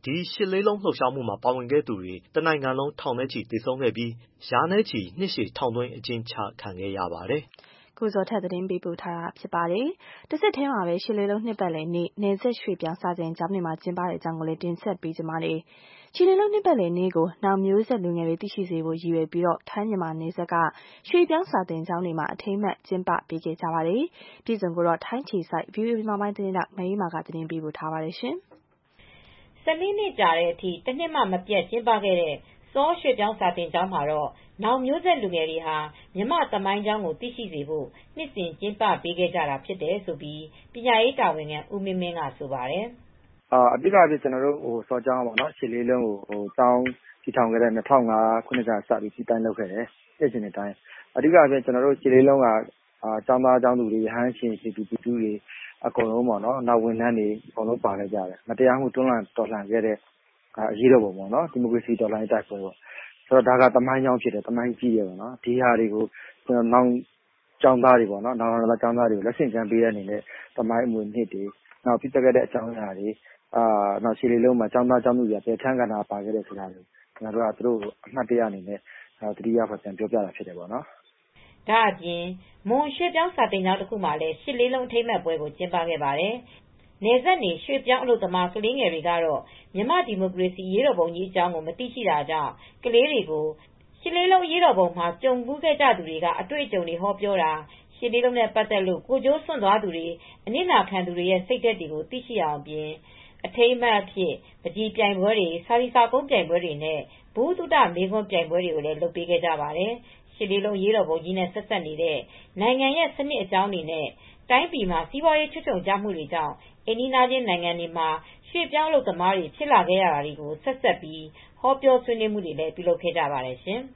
ဒီရှစ်လေးလုံးလှုပ်ရှားမှုမှာပါဝင်ခဲ့သူတွေတနိုင်ငံလုံးထောင်နဲ့ချီသေဆုံးခဲ့ပြီးရာနဲ့ချီနှစ်ရှည်ထောင်သွင်းအကျဉ်းချခံခဲ့ရပါတယ်။ကိုဇော်ထက်သတင်းပေးပို့ထားတာဖြစ်ပါတယ်။တစ်ဆက်တည်းမှာပဲရှစ်လေးလုံးနှစ်ပတ်လည်နေ့နယ်စပ်ရွှေ့ပြောင်းစာသင်ကျောင်းတွေမှာကျင်းပတဲ့အကြောင်းကိုလည်းတင်ဆက်ပေးကြပါမယ်။ရှစ်လေးလုံးနှစ်ပတ်လည်နေ့ကိုနောက်မျိုးဆက်လူငယ်တွေသိရှိစေဖို့ရည်ရွယ်ပြီးတော့ထိုင်းမြန်မာနယ်စပ်ကရွှေ့ပြောင်းစာသင်ကျောင်းတွေမှာအထိမ်းအမှတ်ကျင်းပပေးခဲ့ကြပါတယ်။ပြည်စုံကိုတော့ထိုင်းချီဆိုင် ဗီအိုအေ မြန်မာပိုင်းသတင်းထောက်မအေးမာကသတင်းပေးပို့ထားပါတယ်ရှင်။ဆယ်နှစ်နှစ်ကြာတဲ့အထိတစ်နှစ်မှမပြတ်ကျင်းပခဲ့တဲ့စောရွှေ့ပြောင်းစာသင်ကျောင်းမှာတော့နောက်မျိုးဆက်လူငယ်တွေဟာမြန်မာသမိုင်းကြောင်းကိုသိရှိစေဖို့နှစ်စဉ်ကျင်းပပေးခဲ့ကြတာဖြစ်တယ်လို့ပညာရေးတာဝန်ခံဦးမင်းမင်းကဆိုပါတယ်။အာအဓိကဖြစ်ကျွန်တော်တို့ဟိုစောကျောင်းပေါ့နော်ရှစ်လေးလုံးကိုဟိုကျောင်းတည်ထောင်ခဲ့တဲ့၂၀၀၅ခုနှစ်ကစပြီးစီတိုင်းလုပ်ခဲ့တယ်။ပြည်ရှင်တဲ့အတိုင်းအဓိကဖြစ်ကျွန်တော်တို့ရှစ်လေးလုံးကအာကျောင်းသားကျောင်းသူတွေရဟန်းရှင်စီပီတူတွေအကုန်လုံးပေါ့နော်နောက်ဝန်ထမ်းတွေအကုန်လုံးပါခဲ့ကြတယ်။မတရားမှုတွန်းလှန်တော်လှန်ခဲ့တဲ့အရေးတော်ပုံပေါ့နော်ဒီမိုကရေစီတော်လှန်ရေးတိုက်ပွဲပေါ့ဆိုတော့ဒါကတမိုင်းကြောင်းဖြစ်တယ်တမိုင်းကြီးရပေါ့နော်ဒီဟာတွေကိုကျွန်တော်နောက်ကျောင်းသားတွေပေါ့နော်နောက်နောက်ကျောင်းသားတွေကိုလက်ဆင့်ကမ်းပေးတဲ့အနေနဲ့တမိုင်းအမွေနှစ်တွေနောက်ပြတက်ခဲ့တဲ့အကြောင်းအရာတွေအာနောက်ရှည်လေးလုံးမှာကျောင်းသားကျောင်းသူတွေပြန်ထမ်းကဏ္ဍပါခဲ့တဲ့ဆိုတာတွေကျွန်တော်တို့ကသူတို့အမှတ်တရအနေနဲ့တတိယဖတ်ပြန်ပြောပြတာဖြစ်တယ်ပေါ့နော်ဒါအပြင်မွန်ရွှေပြောင်းစာတင်ကျောင်းတစ်ခုမှာလည်းရှစ်လေးလုံးထိမ်းမှတ်ပွဲကိုကျင်းပခဲ့ပါတယ်နယ်စပ်နေရွှေပြောင်းအလုပ်သမားကလေးငယ်တွေကတော့မြန်မာဒီမိုကရေစီရေးတော်ပုံကြီးအကြောင်းကိုမသိရှိတာကြောင့်ကလေးတွေကိုရှစ်လေးလုံးရေးတော်ပုံမှာကြုံဘူးခဲ့ကြသူတွေကအတွေ့အကြုံတွေဟောပြောတာရှစ်လေးလုံးနဲ့ပတ်သက်လို့ကိုကျိုးစွန့်သွားသူတွေအနစ်နာခံသူတွေရဲ့စိတ်ဓာတ်တွေကိုသိရှိအောင်ပြင်အထိမ်းအမှတ်အဖြစ်ပကြီးပြိုင်ပွဲတွေစာရီစာကုန်းပြိုင်ပွဲတွေနဲ့ဘူတုဒမေခွန်းပြိုင်ပွဲတွေကိုလည်းလုပ်ပေးခဲ့ကြပါတယ်ရှစ်လေးလုံးရေးတော်ပုံကြီးနဲ့ဆက်ဆက်နေတဲ့နိုင်ငံရဲ့စနစ်အကြောင်းတွေနဲ့တိုင်းပြည်မှာစီးပွားရေးချွတ်ချုံကြမှုတွေကြောင့်အိန္ဒိယချင်းနိုင်ငံတွေမှာရွှေ့ပြောင်းလုပ်သမားတွေဖြစ်လာခဲ့ရတာတွေကိုဆက်ဆက်ပြီးဟောပြောဆွေးနွေးမှုတွေလည်းပြုလုပ်ခဲ့ကြပါတယ်ရှင်။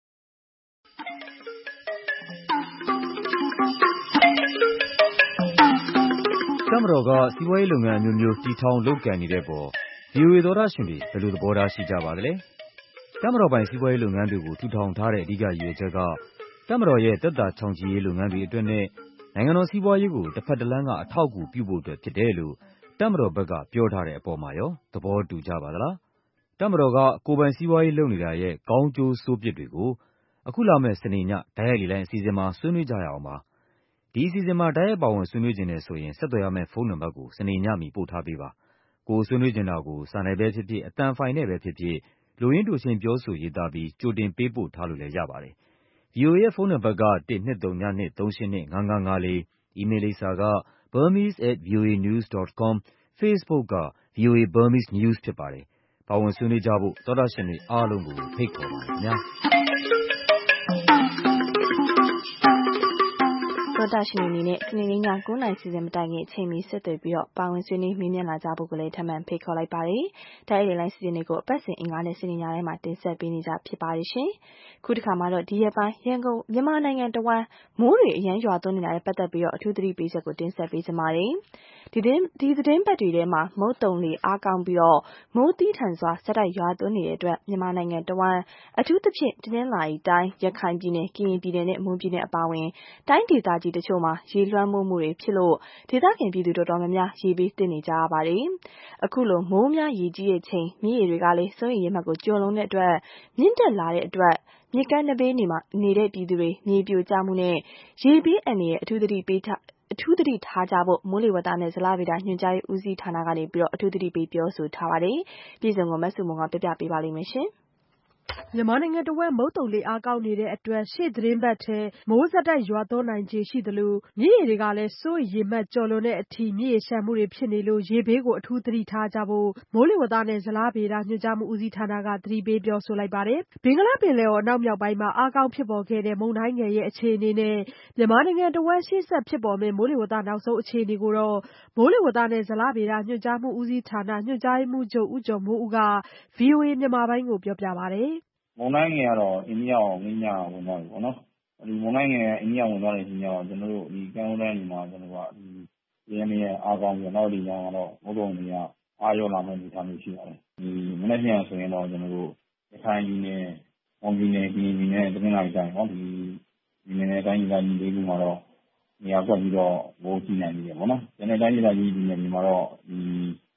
တပ်မတော်ကစီးပွားရေးလုပ်ငန်းအမျိုးမျိုးတည်ထောင်လုပ်ကိုင်နေတဲ့အပေါ် ဗီအိုအေသောတာရှင်တွေဘယ်လိုသဘောထားရှိကြပါသလဲ။တပ်မတော်ပိုင်စီးပွားရေးလုပ်ငန်းတွေကိုထူထောင်ထားတဲ့အဓိကရည်ရွယ်ချက်ကတပ်မတော်ရဲ့သက်သာချောင်ချီရေးလုပ်ငန်းတွေအတွက်နဲ့နိုင်ငံတော်စီးပွားရေးကိုတစ်ဖက်တစ်လမ်းကအထောက်အကူပြုဖို့အတွက်ဖြစ်တယ်လို့တပ်မတော်ဘက်ကပြောထားတဲ့အပေါ်မှာရောသဘောတူကြပါသလား။တပ်မတော်ကကိုယ်ပိုင်စီးပွားရေးလုပ်နေတာရဲ့ကောင်းကျိုးဆိုးပြစ်တွေကိုအခုလာမယ့်စနေညတိုက်ရိုက်လေလိုင်းအစီအစဉ်မှာဆွေးနွေးကြရအောင်ပါ။ဒီအစီအစဉ်မှာတိုက်ရိုက်ပါဝင်ဆွေးနွေးခြင်းနဲ့ဆိုရင်ဆက်သွယ်ရမယ့်ဖုန်းနံပါတ်ကိုစနေညမီပို့ထားပေးပါ။ကိုယ်ဆွေးနွေးချင်တာကိုစာနယ်ပဲဖြစ်ဖြစ်အသံဖိုင်နဲ့ပဲဖြစ်ဖြစ်လိုရင်းတိုရှင်းပြောဆိုရေးသားပြီးကြိုတင်ပေးပို့ထားလို့လည်းရပါတယ်။ ဗီအိုအေရဲ့ဖုန်းနံပါတ်ကတစ် ၂ ၃ ည ၂ သုံး ရှစ် ၂ ၅ ၅ ၅ လေး အီးမေးလ်လိပ်စာက burmese at voanews dot com Facebook က ဗီအိုအေ Burmese News ဖြစ်ပါတယ်။ပါဝင်ဆွေးနွေးကြဖို့သောတာရှင်တွေအားလုံးကိုဖိတ်ခေါ်ပါတယ်ခင်ဗျာ။သောတာရှင်တွေအနေနဲ့စနေနေ့ည၉နာရီစီစဉ်မတိုင်ခင်အချိန်မီဆက်သွယ်ပြီးတော့ပါဝင်ဆွေးနွေးမေးမြန်းလာကြဖို့ကိုလည်းထပ်မံဖိတ်ခေါ်လိုက်ပါတယ်။တိုက်ရိုက်လိုင်းစီစဉ်တွေကိုအပတ်စဉ်အင်္ဂါနဲ့စနေညတိုင်းမှာတင်ဆက်ပေးနေကြဖြစ်ပါတယ်ရှင်။ခုတစ်ခါမှာတော့ဒီရက်ပိုင်းရန်ကုန်မြန်မာနိုင်ငံတဝန်းမိုးတွေအရမ်းရွာသွန်းနေတာနဲ့ပတ်သက်ပြီးတော့အထူးသတိပေးချက်ကိုတင်ဆက်ပေးကြပါမယ်။ဒီသတင်းဒီသတင်းပတ်တွေထဲမှာမုတ်တုံလေအားကောင်းပြီးတော့မိုးသီးထန်စွာဆက်တိုက်ရွာသွန်းနေတဲ့အတွက်မြန်မာနိုင်ငံတဝန်းအထူးသဖြင့်တနင်္လာရီတိုင်းရခိုင်ပြည်နယ်ကရင်ပြည်နယ်နဲ့မွန်ပြည်နယ်အပါအဝင်တိုင်းဒေသကြီးတချို့မှာရေလွှမ်းမိုးမှုတွေဖြစ်လို့ဒေသခံပြည်သူတော်တော်များများရေဘေးသင့်နေကြရပါတယ်။အခုလိုမိုးများရေကြီးတဲ့ချိန်မြစ်ရေတွေကလည်းစိုးရိမ်ရေမှတ်ကိုကျော်လွန်တဲ့အတွက်မြင့်တက်လာတဲ့အတွက်မြစ်ကမ်းနဘေးနေမှာနေတဲ့ပြည်သူတွေမြေပြိုကျမှုနဲ့ရေဘေးအန္တရာယ်အထူးသတိပေးထားအထူးသတိထားကြဖို့မိုးလေဝသနဲ့ဇလဗေဒညွှန်ကြားရေးဦးစီးဌာနကနေပြီးတော့အထူးသတိပေးပြောဆိုထားပါတယ်။ပြည်စုံကိုမဆုမွန်ကပြပြပေးပါလိမ့်မယ်ရှင်။မြန်မာနိုင်ငံတဝက်မုတ်တုံလေအားကောင်းနေတဲ့အတွက်ရှေ့သတင်းပတ်ထဲမိုးဆက်တိုက်ရွာသွန်းနိုင်ခြေရှိသလိုမြစ်ရေတွေကလည်းစိုးရိမ်ရေမှတ်ကျော်လွန်တဲ့အထိမြစ်ရေလျှံမှုတွေဖြစ်နေလို့ရေဘေးကိုအထူးသတိထားကြဖို့မိုးလေဝသနဲ့ဇလဗေဒညွှန်ကြားမှုဦးစီးဌာနကသတိပေးပြောဆိုလိုက်ပါတယ်။ဘင်္ဂလားပင်လယ်အော်အနောက်မြောက်ပိုင်းမှာအားကောင်းဖြစ်ပေါ်ခဲ့တဲ့မုန်တိုင်းငယ်ရဲ့အခြေအနေနဲ့မြန်မာနိုင်ငံတဝက်ရှေ့ဆက်ဖြစ်ပေါ်မယ့်မိုးလေဝသနောက်ဆုံးအခြေအနေကိုတော့မိုးလေဝသနဲ့ဇလဗေဒညွှန်ကြားမှုဦးစီးဌာနညွှန်ကြားရေးမှူးချုပ်ဦးကျော်မိုးဦးက ဗွီအိုအေမြန်မာပိုင်းကိုပြောပြပါတယ်။မုန်တိုင်းငယ်ကတော့အိန္ဒိယကိုမင်းညဝင်သွားပြီပေါ့နော်ဒီမုန်တိုင်းငယ်အိန္ဒိယဝင်သွားတဲ့အချိန်ကျတော့ကျွန်တော်တို့ဒီကမ်းရိုးတန်းတွေမှာကျွန်တော်တို့ကဒီရင်းရဲ့အားကောင်းပြီးနောက်ဒီညကတော့မုတ်တုံတွေကအားရောလာမယ့်အနေအထားမျိုးရှိပါတယ်ဒီမနေ့ပြန်ဆိုရင်တော့ကျွန်တော်တို့ရခိုင်ပြည်နယ်မွန်ပြည်နယ်ပြည်နယ်တနင်္လာရီတိုင်းဟောဒီဒီနေ့တိုင်းကြီးတိုင်းလေးခုမှာတော့နေရာကွက်ပြီးတော့မိုးကြီးနိုင်နေတယ်ပေါ့နော်ဒီနေ့တိုင်းကြီးတိုင်းဒီနေ့ဒီမှာတော့ဒီ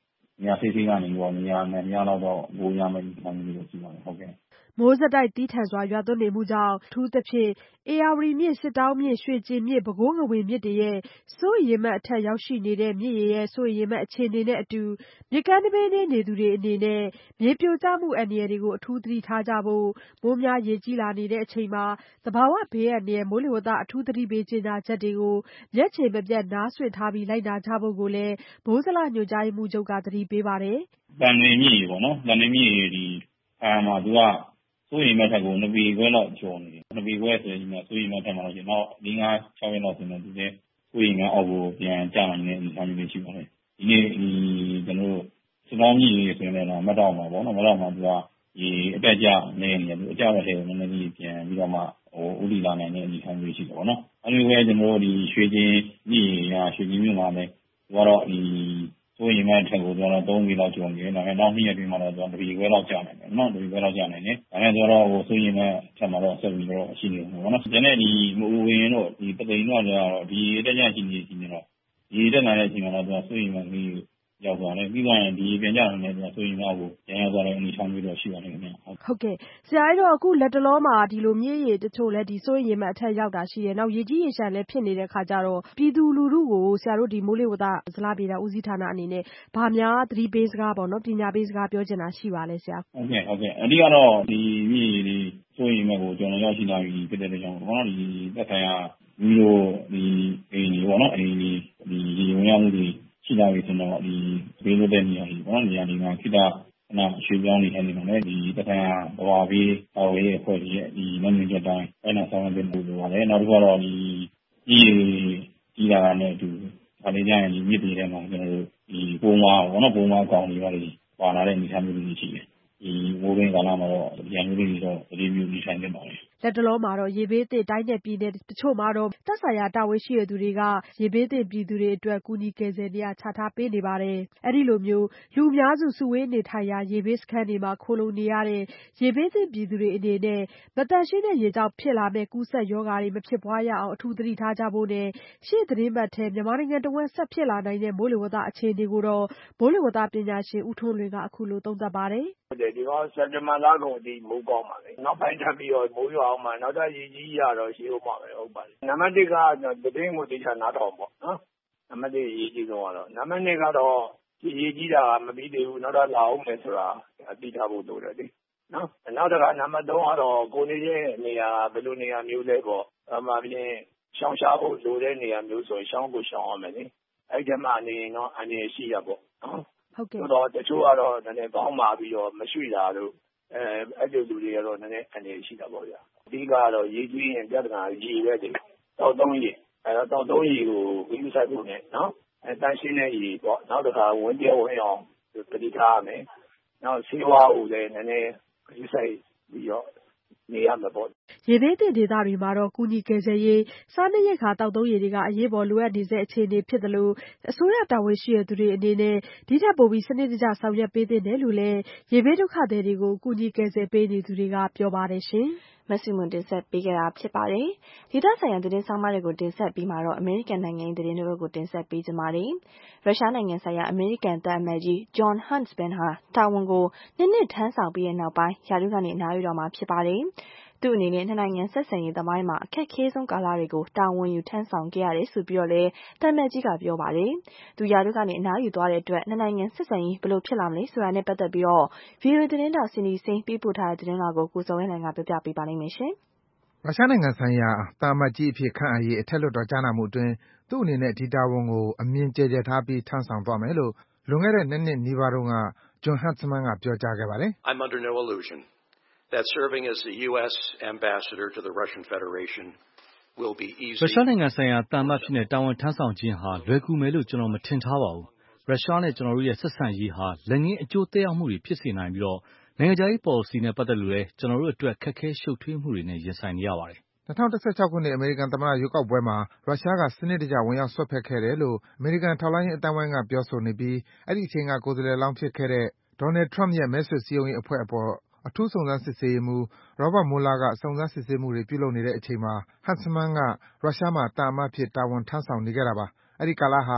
နေရာစိတ်စိတ်ကနေပေါ့နေရာနဲ့နေရာတော့ဘိုးရမယ်ဒီလိုမျိုးရှိပါတယ်ဟုတ်ကဲ့မိုးဆက်တိုက်သည်းထန်စွာရွာသွန်းနေမှုကြောင့်အထူးသဖြင့်ဧရာဝတီမြစ်၊စစ်တောင်းမြစ်၊ရွှေကျင်မြစ်၊ပဲခူးငပင်မြစ်တွေရဲ့စိုးရိမ်ရေမှတ်အထက်ရောက်ရှိနေတဲ့မြစ်ရေရဲ့စိုးရိမ်ရေမှတ်အခြေအနေနဲ့အတူမြစ်ကမ်းနံဘေးနားနေသူတွေအနေနဲ့မြေပြိုကျမှုအန္တရာယ်တွေကိုအထူးသတိထားကြဖို့မိုးများရေကြီးလာနေတဲ့အချိန်မှာသဘာဝဘေးအန္တရာယ်မိုးလေဝသအထူးသတိပေးကြေညာချက်တွေကိုမျက်ခြေမပြတ်နားစွင့်ထားပြီးလိုက်နာကြဖို့ကိုလည်းမိုးဇလညွှန်ကြားရေးမှူးချုပ်ကသတိပေးပါတယ်။“သံလွင်မြစ်ရေပေါ့နော်။သံလွင်မြစ်ရေဒီအာမှာသူကစိုးရိမ်ရေမှတ်ထက်ကိုနှစ်ပေခွဲလောက်ကျော်နေတယ်။နှစ်ပေခွဲဆိုရင်စိုးရိမ်ရေမှတ်ထက်မှာလို့ရှိရင်နောက်လေးငါးခြောက်ရက်လောက်ဆိုရင်သူလည်းစိုးရိမ်ရေမှတ်အောက်ကိုပြန်ကျနိုင်တဲ့အနေအထားမျိုးတွေရှိပါတယ်။ဒီနေ့ဒီကျနော်တို့စစ်တောင်းမြစ်ရေဆိုရင်လည်းမတ်တောက်မှာပေါ့နော်။မတ်တောက်မှာသူကရေအတက်အကျနည်းနေတယ်။အကျဘက်ထဲကိုနည်းနည်းလေးပြန်ပြီးတော့မှဦးတည်လာနိုင်တဲ့အနေအထားမျိုးတွေရှိတယ်ပေါ့နော်။အဲဒီလိုပဲကျနော်တို့ဒီရွှေကျင်မြစ်ရေကရွှေကျင်မြစ်မှာလည်းသူကတော့ဒီစိုးရိမ်ရေမှတ်ထက်ကိုသူကတော့သုံးပေလောက်ကျော်နေတယ်။ဒါပေမဲ့နောက်နှစ်ရက်အတွင်းမှာတော့သူကတစ်ပေခွဲလောက်ကျနိုင်တယ်နော်။တစ်ပေခွဲလောက်ကျနိုင်တယ်။ဒါပေမဲ့သူကတော့စိုးရိမ်ရေမှတ်ထက်မှာတော့ဆက်ပြီးတော့ရှိနေဦးမယ်ပေါ့နော်။ကျန်တဲ့ဒီမအူပင်တို့ဒီပုသိမ်တို့ကတော့ဒီရေတက်ကြရှိနေရှိနေတော့ရေတက်လာတဲ့အချိန်မှာတော့သူကစိုးရိမ်ရေမှတ်ကလေးရောက်သွားတယ်။ပြီးသွားရင်ဒီပြန်ကျလာတယ်သူကစိုးရိမ်ရေမှတ်ကိုပြန်ရောက်သွားတဲ့အနေအထားမျိုးတော့ရှိပါတယ်ခင်ဗျ။ဟုတ်ကဲ့ဆရာအဲ့တော့အခုလက်တလောမှာဒီလိုမြစ်ရေတချို့လည်းဒီစိုးရိမ်ရေမှတ်အထက်ရောက်တာရှိတယ်။နောက်ရေကြီးရေလျှံလည်းဖြစ်နေတဲ့ခါကျတော့ပြည်သူလူထုကိုဆရာတို့ဒီမိုးလေဝသဇလဗေဒဦးစီးဌာနအနေနဲ့ဗာများသတိပေးစကားပေါ့နော်ပညာပေးစကားပြောချင်တာရှိပါလဲဆရာ။ဟုတ်ကဲ့ဟုတ်ကဲ့အဓိကတော့ဒီမြစ်ရေတွေစိုးရိမ်ရေမှတ်ကိုကျွန်တော်ရောက်ရှိလာပြီဖြစ်တဲ့အတွက်ကြောင့်ပေါ့နော်ဒီသက်ဆိုင်ရာမိတို့ဒီအိမ်တွေပေါ့နော်အိမ်တွေဒီရေဝင်ရောက်မှုတွေရှိလာပြီဆိုတော့ဒီဘေးလွတ်တဲ့နေရာတွေပေါ့နော်နေရာတွေမှာခိတနောက်ရွှေပြောင်းနေနေမှာလည်းဒီသက်ဆိုင်ရာဘဝဘေးအော်ရေးအဖွဲ့ကြီးရဲ့ဒီနိုင်ငံခြားတိုင်းအဲ့နောက်ဆောင်တဲ့ပုံလိုပါတယ်နောက်တစ်ခုကတော့ဒီကြီးကြီးလာတဲ့အတူဒါလေးကြရင်ဒီမြစ်တွေထဲမှာကျွန်တော်တို့ဒီပုံမှာပေါ့နော်ပုံမှာကောင်းနေပါလေပါလာတဲ့အနေအထားမျိုးတွေရှိတယ်ဒီမိုးရင်းကာလမှာတော့ဒီအမျိုးတွေတော့ဒီမျိုးနေဆိုင်နေပါလေလက်တလုံးမှာတော့ရေဘေးသင့်တိုင်းနဲ့ပြည်နယ်တချို့မှာတော့သက်ဆိုင်ရာတာဝန်ရှိတဲ့သူတွေကရေဘေးသင့်ပြည်သူတွေအတွက်ကူညီကယ်ဆယ်နေရချထားပေးနေပါတယ်။အဲဒီလိုမျိုးလူအများစုစုဝေးနေထိုင်ရာရေဘေးစခန်းတွေမှာခိုလုံနေရတဲ့ရေဘေးသင့်ပြည်သူတွေအနေနဲ့မတန်ရှင်းတဲ့ရေကြောင့်ဖြစ်လာမဲ့ကူးစက်ရောဂါတွေမဖြစ်ပွားရအောင်အထူးသတိထားကြဖို့နဲ့ရှေ့သတင်းပတ်ထဲမြန်မာနိုင်ငံတဝန်းဆက်ဖြစ်လာနိုင်တဲ့မိုးလေဝသအခြေအနေကိုတော့မိုးလေဝသပညာရှင်ဦးထွန်းလွင်ကအခုလိုသုံးသပ်ပါတယ်။ဟုတ်တယ်ဒီကစက်တင်ဘာလကုန်အထိမိုးကောင်းပါလေ။နောက်ပိုင်းထပ်ပြီးတော့မိုးရွာအောင်မှနောက်ထပ်ရေကြီးရတော့ရှိဦးမှာပဲဟုတ်ပါလေ။နံပါတ်တစ်ကသတင်းကိုတရားနားထောင်ပေါ့နော်။နံပါတ်တစ်အရေးကြီးဆုံးကတော့နံပါတ်နှစ်ကတော့ဒီရေကြီးတာကမပြီးသေးဘူးနောက်တော့လာအောင်မယ်ဆိုတာသိထားဖို့လိုတယ်လေ။နော်။နောက်တစ်ခါနံပါတ်သုံးကတော့ကိုနေတဲ့နေရာဘယ်လိုနေရာမျိုးလဲပေါ့။အမှပြင်ရှောင်ရှားဖို့လိုတဲ့နေရာမျိုးဆိုရင်ရှောင်းကိုရှောင်ရမယ်လေ။အဲ့ဒီမှာနေရင်တော့အနေရှိရပေါ့နော်။ဟုတ်ကဲ့ဆိုတော့တချို့ကတော့နည်းနည်းကောင်းပါပြီးတော့မရွှေ့တာတို့အဲအဲ့လိုလူတွေကတော့နည်းနည်းအနေရှိတာပေါ့ဗျာအဓိကတော့ရေးကြီးရင်ပြဿနာရေပဲလေတောက်သုံးရေအဲတော့တောက်သုံးရေကိုဝိဥဆိုင်ဖို့နဲ့နော်အဲတန်းရှင်းတဲ့ရေပေါ့နောက်တစ်ခါဝင်းပြောဝင်အောင်ပဋိထားရမယ်နောက်ဆေးဝါးကိုလည်းနည်းနည်းဝိဥဆိုင်ပြီးတော့နေရမှာပေါ့ရေဘေးသင့်ဒေသတွေမှာတော့ကူညီကယ်ဆယ်ရေးစားနပ်ရိက္ခာတောက်သုံးရေတွေကအရေးပေါ်လိုအပ်နေစေအခြေအနေဖြစ်သလိုအစိုးရတာဝန်ရှိတဲ့သူတွေအနေနဲ့ဒီထက်ပိုပြီးစနစ်တကျဆောင်ရွက်ပေးသင့်တယ်လို့လည်းရေဘေးဒုက္ခသည်တွေကိုကူညီကယ်ဆယ်ပေးနေသူတွေကပြောပါတယ်ရှင်။မဆုမွန်တင်ဆက်ပေးခဲ့တာဖြစ်ပါတယ်။ဒေသဆိုင်ရာသတင်းဆောင်မတွေကိုတင်ဆက်ပြီးမှတော့အမေရိကန်နိုင်ငံရေးသတင်းတွေကိုတင်ဆက်ပေးကြပါမယ်။ရုရှားနိုင်ငံဆိုင်ရာအမေရိကန်တပ်အမတ်ကြီး Jon Huntsman ဟာတာဝန်ကိုနှစ်နှစ်ထမ်းဆောင်ပြီးတဲ့နောက်ပိုင်းရာထူးကနေအနားယူတော့မှာဖြစ်ပါတယ်။သူ့အနေနဲ့နှစ်နိုင်ငံဆက်ဆံရေးသမိုင်းမှာအခက်ခဲဆုံးကာလတွေကိုတာဝန်ယူထမ်းဆောင်ခဲ့ရတယ်ဆိုပြီးတော့လည်းတမန်ကြီးကပြောပါတယ်။သူရာထူးကနေအနားယူသွားတဲ့အတွက်နှစ်နိုင်ငံဆက်ဆံရေးဘယ်လိုဖြစ်လာမလဲဆိုတာနဲ့ပတ်သက်ပြီးတော့ ဗီအိုအေသတင်းတောက်စင်ဒီစင်းပေးပို့ထားတဲ့သတင်းလွှာကိုကိုစောဝင်းနိုင်ကပြောပြပေးပါလိမ့်မယ်ရှင်။ရုရှားနိုင်ငံဆိုင်ရာတာမန်ကြီးအဖြစ်ခန့်အပ်ရေးအထက်လွှတ်တော်ကြားနာမှုအတွင်းသူ့အနေနဲ့ဒီတာဝန်ကိုအမြင်ကျယ်ကျယ်ထားပြီးထမ်းဆောင်သွားမယ်လို့လွန်ခဲ့တဲ့နှစ်နှစ်နီးပါးတုန်းက Jon Huntsman ကပြောကြားခဲ့ပါတယ်။ I'm under no illusion that serving as the U S ambassador to the Russian Federation will be easy ရုရှားနိုင်ငံဆိုင်ရာတာမန်ဖြစ်တဲ့တာဝန်ထမ်းဆောင်ခြင်းဟာလွယ်ကူမယ်လို့ကျွန်တော်မထင်ထားပါဘူး။ရုရှားနဲ့ကျွန်တော်တို့ရဲ့ဆက်ဆံရေးဟာလက်ငင်းအကျိုးသက်ရောက်မှုတွေဖြစ်စေနိုင်ပြီးတော့နိုင်ငံခြားရေး policy နဲ့ပတ်သက်လို့လည်းကျွန်တော်တို့အတွက်ခက်ခဲရှုပ်ထွေးမှုတွေနဲ့ရင်ဆိုင်နေရပါတယ်။၂၀၁၆ခုနှစ်အမေရိကန်သမ္မတရွေးကောက်ပွဲမှာရုရှားကစနစ်တကျဝင်ရောက်စွက်ဖက်ခဲ့တယ်လို့အမေရိကန်ထောက်လှမ်းရေးအသိုင်းအဝိုင်းကပြောဆိုနေပြီးအဲဒီအချိန်ကကိုယ်စားလှယ်လောင်းဖြစ်ခဲ့တဲ့ Donald Trump ရဲ့မဲဆွယ်စည်းရုံးရေးအဖွဲ့အပေါ်အထူးစုံစမ်းစစ်ဆေးရေးမှူး Robert Mueller ကစုံစမ်းစစ်ဆေးမှုတွေပြုလုပ်နေတဲ့အချိန်မှာ Huntsman ကရုရှားမှာသံအမတ်အဖြစ်တာဝန်ထမ်းဆောင်နေခဲ့တာပါ။အဲဒီကာလဟာရ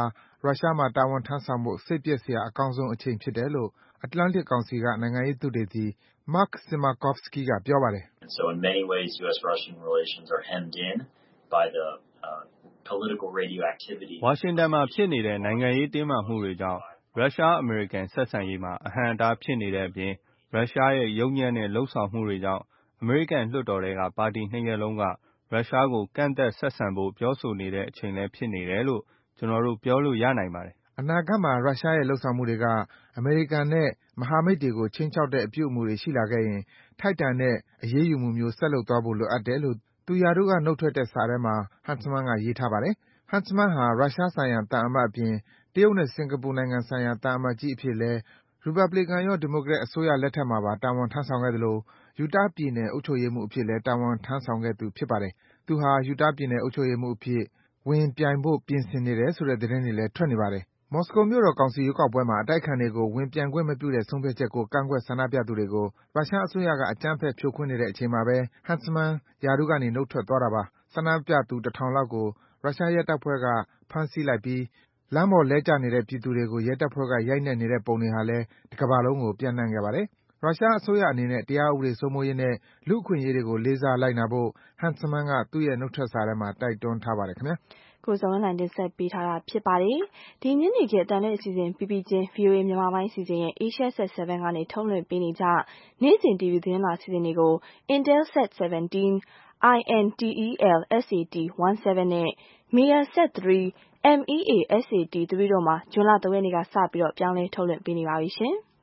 ရုရှားမှာတာဝန်ထမ်းဆောင်ဖို့စိတ်ပျက်စရာအကောင်းဆုံးအချိန်ဖြစ်တယ်လို့ Atlantic ကောင်စီကနိုင်ငံရေးသုတေသီ Mark Simakovsky ကပြောပါတယ်။ So in many ways U S Russian relations are hemmed in by the uh, political radioactivity. ဝါရှင်တန်မှာဖြစ်နေတဲ့နိုင်ငံရေးတင်းမာမှုတွေကြောင့်ရုရှားအမေရိကန်ဆက်ဆံရေးမှာအဟန့်အတားဖြစ်နေတဲ့အပြင်ရုရှားရဲ့ရုပ်ညံ့တဲ့လှုပ်ဆောင်မှုတွေကြောင့်အမေရိကန်လွှတ်တော်တွေကပါတီနှစ်ရပ်လုံးကရုရှားကိုကန့်သက်ဆက်ဆံဖို့ပြောဆိုနေတဲ့အချိန်လည်းဖြစ်နေတယ်လို့ကျွန်တော်တို့ပြောလို့ရနိုင်ပါတယ်။အနာဂတ်မှာရုရှားရဲ့လှုပ်ဆောင်မှုတွေကအမေရိကန်နဲ့မဟာမိတ်တွေကိုခြိမ်းခြောက်တဲ့အပြုအမူတွေရှိလာခဲ့ရင်ထိုက်တန်တဲ့အရေးယူမှုမျိုးဆက်လုပ်သွားဖို့လိုအပ်တယ်လို့သူရာထူးကနှုတ်ထွက်တဲ့စာထဲမှာ Huntsman ကရေးထားပါတယ်။ Huntsman ဟာရုရှားဆိုင်ရာသံအမတ်အပြင်တရုတ်နဲ့စင်ကာပူနိုင်ငံဆိုင်ရာသံအမတ်ကြီးအဖြစ်လည်းရီပတ်ဘလီကန်ရောဒီမိုကရက်အစိုးရလက်ထက်မှာပါတာဝန်ထမ်းဆောင်ခဲ့သလို Utah ပြည်နယ်အုပ်ချုပ်ရေးမှူးအဖြစ်လည်းတာဝန်ထမ်းဆောင်ခဲ့သူဖြစ်ပါတယ်။သူဟာ Utah ပြည်နယ်အုပ်ချုပ်ရေးမှူးအဖြစ်ဝင်ပြိုင်ဖို့ပြင်ဆင်နေတယ်ဆိုတဲ့သတင်းတွေလည်းထွက်နေပါတယ်။မော်စကိုမြို့တော်ကောင်စီရွေးကောက်ပွဲမှာအတိုက်အခံတွေကိုဝင်ပြိုင်ခွင့်မပြုတဲ့ဆုံးဖြတ်ချက်ကိုကန့်ကွက်ဆန္ဒပြသူတွေကိုရုရှားအစိုးရကအကြမ်းဖက်ဖြိုခွင်းနေတဲ့အချိန်မှာပဲ Huntsman ရာထူးကနေနှုတ်ထွက်သွားတာပါ။ဆန္ဒပြသူတထောင်လောက်ကိုရုရှားရဲတပ်ဖွဲ့ကဖမ်းဆီးလိုက်ပြီးလမ်းပေါ်လဲကျနေတဲ့ပြည်သူတွေကိုရဲတပ်ဖွဲ့ကရိုက်နှက်နေတဲ့ပုံတွေဟာလည်းတကမ္ဘာလုံးကိုပျံ့နှံ့ခဲ့ပါတယ်။ရုရှားအစိုးရအနေနဲ့တရားဥပဒေစိုးမိုးရေးနဲ့လူ့အခွင့်အရေးတွေကိုလေးစားလိုက်နာဖို့ Huntsman ကသူ့ရဲ့နှုတ်ထွက်စာထဲမှာတိုက်တွန်းထားပါတယ်ခင်ဗျာ။ကိုဇော်ဝင်းလှိုင်တင်ဆက်ပေးထားတာဖြစ်ပါတယ်။ဒီညနေခင်းအတန်နဲ့အစီအစဉ် ပီပီချင်း ဗွီအိုအေမြန်မာပိုင်းအစီအစဉ်ရဲ့ Asia Set 7 ကနေထုတ်လွှင့်ပေးနေကြနေ့စဉ် တီဗီ သတင်းစာအစီအစဉ်တွေကို Intelsat 17, I N T E L S A T 17 နဲ့ Measat 3, M E A S A T 3 တို့မှာဇွန်လ ၃ ရက်နေ့ကစပြီးပြောင်းလဲထုတ်လွှင့်ပေးနေပါပြီရှင်။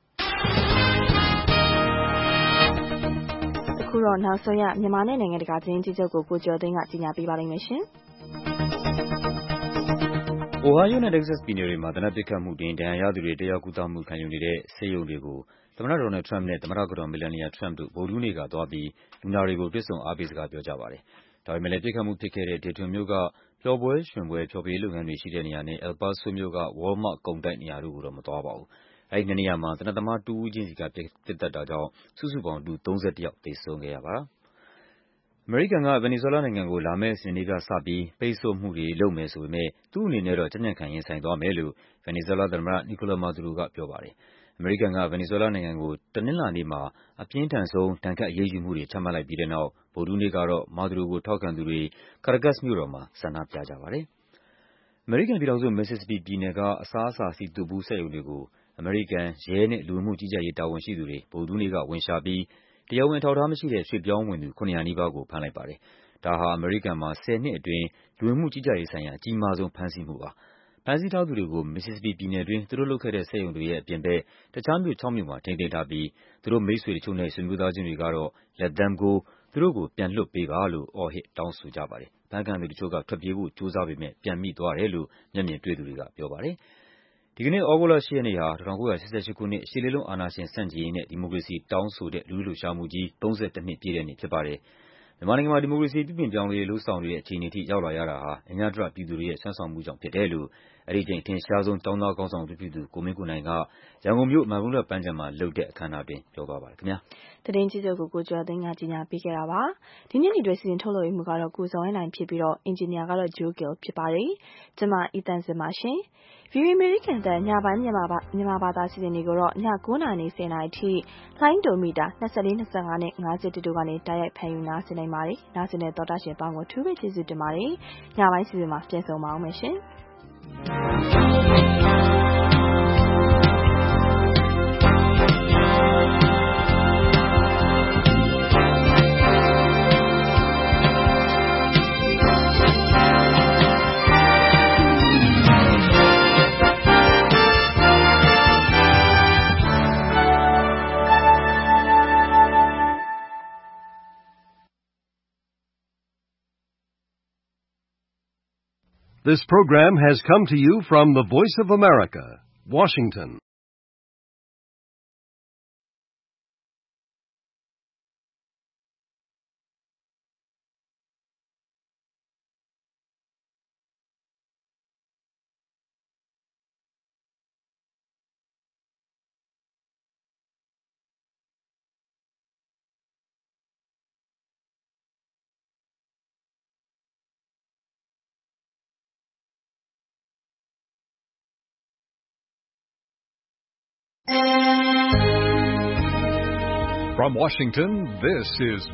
အခုတော့နောက်ဆုံးရမြန်မာနဲ့နိုင်ငံတကာသတင်းကြီးချုပ်ကိုကိုကျော်သိန်းကကြီးညာပေးပါလိမ့်မယ်ရှင်။ Ohio နဲ့ Texas ပြည်နယ်တွေမှာသေနတ်ပစ်ခတ်မှုတွင်ဒဏ်ရာရသူတွေတက်ရောက်ကုသမှုခံယူနေတဲ့ဆေးရုံတွေကိုသမ္မတ Donald Trump နဲ့သမ္မတကတော် Melania Trump တို့ဗုဒ္ဓဟူးနေ့ကသွားပြီးလူနာတွေကိုတွေ့ဆုံအားပေးစကားပြောကြပါတယ်။ဒါပေမဲ့လည်းပစ်ခတ်မှုဖြစ်ခဲ့တဲ့ Dayton မြို့ကပျော်ပွဲရွှင်ပွဲဖျော်ဖြေရေးလုပ်ငန်းတွေရှိတဲ့နေရာနဲ့ El Paso မြို့က Walmart ကုန်တိုက်နေရာတို့ကိုတော့မသွားပါဘူး။အဲဒီနှစ်နေရာမှာသေနတ်သမားတဦးချင်းစီကပစ်သတ်တာကြောင့်စုစုပေါင်းလူ ၃၁ ယောက်သေဆုံးခဲ့ရပါတယ်။အမေရိကန်က ဗင်နီဇွဲလားနိုင်ငံကိုလာမယ့်စနေနေ့ကစပြီးပိတ်ဆို့မှုတွေလုပ်မယ်ဆိုပေမဲ့သူ့အနေနဲ့တော့ကြံ့ကြံ့ခံရင်ဆိုင်သွားမယ်လို့ဗင်နီဇွဲလားသမ္မတ Nicolas Maduro ကပြောပါတယ်။အမေရိကန်ကဗင်နီဇွဲလားနိုင်ငံကိုတနင်္လာနေ့မှာအပြင်းထန်ဆုံးဒဏ်ခတ်အရေးယူမှုတွေချမှတ်လိုက်ပြီးတဲ့နောက်ဗုဒ္ဓဟူးနေ့ကတော့ Maduro ကိုထောက်ခံသူတွေ Caracas မြို့တော်မှာဆန္ဒပြကြပါတယ်။အမေရိကန်ပြည်ထောင်စု Mississippi ပြည်နယ်ကအစားအစာဆီသွတ်ဘူးစက်ရုံတွေကိုအမေရိကန်ရဲနဲ့လူဝင်မှုကြီးကြပ်ရေးတာဝန်ရှိသူတွေဗုဒ္ဓဟူးနေ့ကဝင်ရှာပြီးတရားဝင်အထောက်အထားမရှိတဲ့ရွှေ့ပြောင်းဝင်သူခုနှစ်ရာနီးပါးကိုဖမ်းလိုက်ပါတယ်။ဒါဟာအမေရိကန်မှာဆယ်နှစ်အတွင်းလူဝင်မှုကြီးကြပ်ရေးဆိုင်ရာအကြီးမားဆုံးဖမ်းဆီးမှုပါ။ဖမ်းဆီးထားသူတွေကို Mississippi ပြည်နယ်တွင်းသူတို့လုပ်ခဲ့တဲ့စက်ရုံတွေရဲ့အပြင်ဘက်တခြားမြို့ခြောက်မြို့မှာထိန်းသိမ်းထားပြီးသူတို့မိတ်ဆွေတချို့နဲ့ဆွေမျိုးသားချင်းတွေကတော့ Let them go သူတို့ကိုပြန်လွှတ်ပေးပါလို့အော်ဟစ်တောင်းဆိုကြပါတယ်။ဖမ်းခံသူတချို့ကထွက်ပြေးဖို့ကြိုးစားပေမဲ့ပြန်မိသွားတယ်လို့မျက်မြင်တွေ့သူတွေကပြောပါတယ်။ဒီကနေ့သြဂုတ်လ ၈ ရက်နေ့ဟာ၁၉၈၈ ခုနှစ်ရှစ်လေးလုံးအာဏာရှင်ဆန့်ကျင်ရေးနဲ့ဒီမိုကရေစီတောင်းဆိုတဲ့လူထုလှုပ်ရှားမှုကြီး၃၁ နှစ်ပြည့်တဲ့နေ့ဖြစ်ပါတယ်။မြန်မာနိုင်ငံမှာဒီမိုကရေစီပြုပြင်ပြောင်းလဲရေးလုပ်ဆောင်နေတဲ့အခြေအနေထိရောက်လာရတာဟာအင်္ဂါဒြပြည်သူတွေရဲ့ဆွမ်းဆောင်မှုကြောင့်ဖြစ်တယ်လို့အဲဒီအချိန်အထင်ရှားဆုံးကျောင်းသားခေါင်းဆောင်တဦးဖြစ်သူကိုမင်းကိုနိုင်ကရန်ကုန်မြို့မှန်ကုန်လက်ပန်းခြံမှာလုပ်တဲ့အခမ်းအနားတွင်ပြောသွားပါတယ်ခင်ဗျာ။သတင်းကြီးချုပ်ကိုကိုကျော်သိန်းကကြီးညာပေးခဲ့တာပါ။ဒီနေ့နေ့တွဲစီစဉ်ထုတ်လွှင့်မှုကတော့ကိုဇော်ဝင်းနိုင်ဖြစ်ပြီးတော့အင်ဂျင်နီယာကတော့ Joe Gill ဖြစ်ပါတယ်။ကျွန်မအီတန်စင်ပါရှင်။ ဗီအိုအေအမေရိကန်တန်ညပိုင်းမြန်မာမြန်မာဘာသာစီစဉ်တွေကိုတော့ည၉နာရီနဲ့၁၀နာရီထိလိုင်းဒိုမီတာ၂၄ ၂၅နဲ့၅၁တို့ကနေတိုက်ရိုက်ဖန်ယူနားဆင်နိုင်ပါတယ်။နားဆင်တဲ့သောတာရှင်ပေါင်းကိုထူးပဲကျေးဇူးတင်ပါတယ်။ညပိုင်းစီစဉ်မှာပြန်ဆုံပါအောင်မယ်ရှင်။ This program has come to you from the Voice of America, Washington. From Washington, this is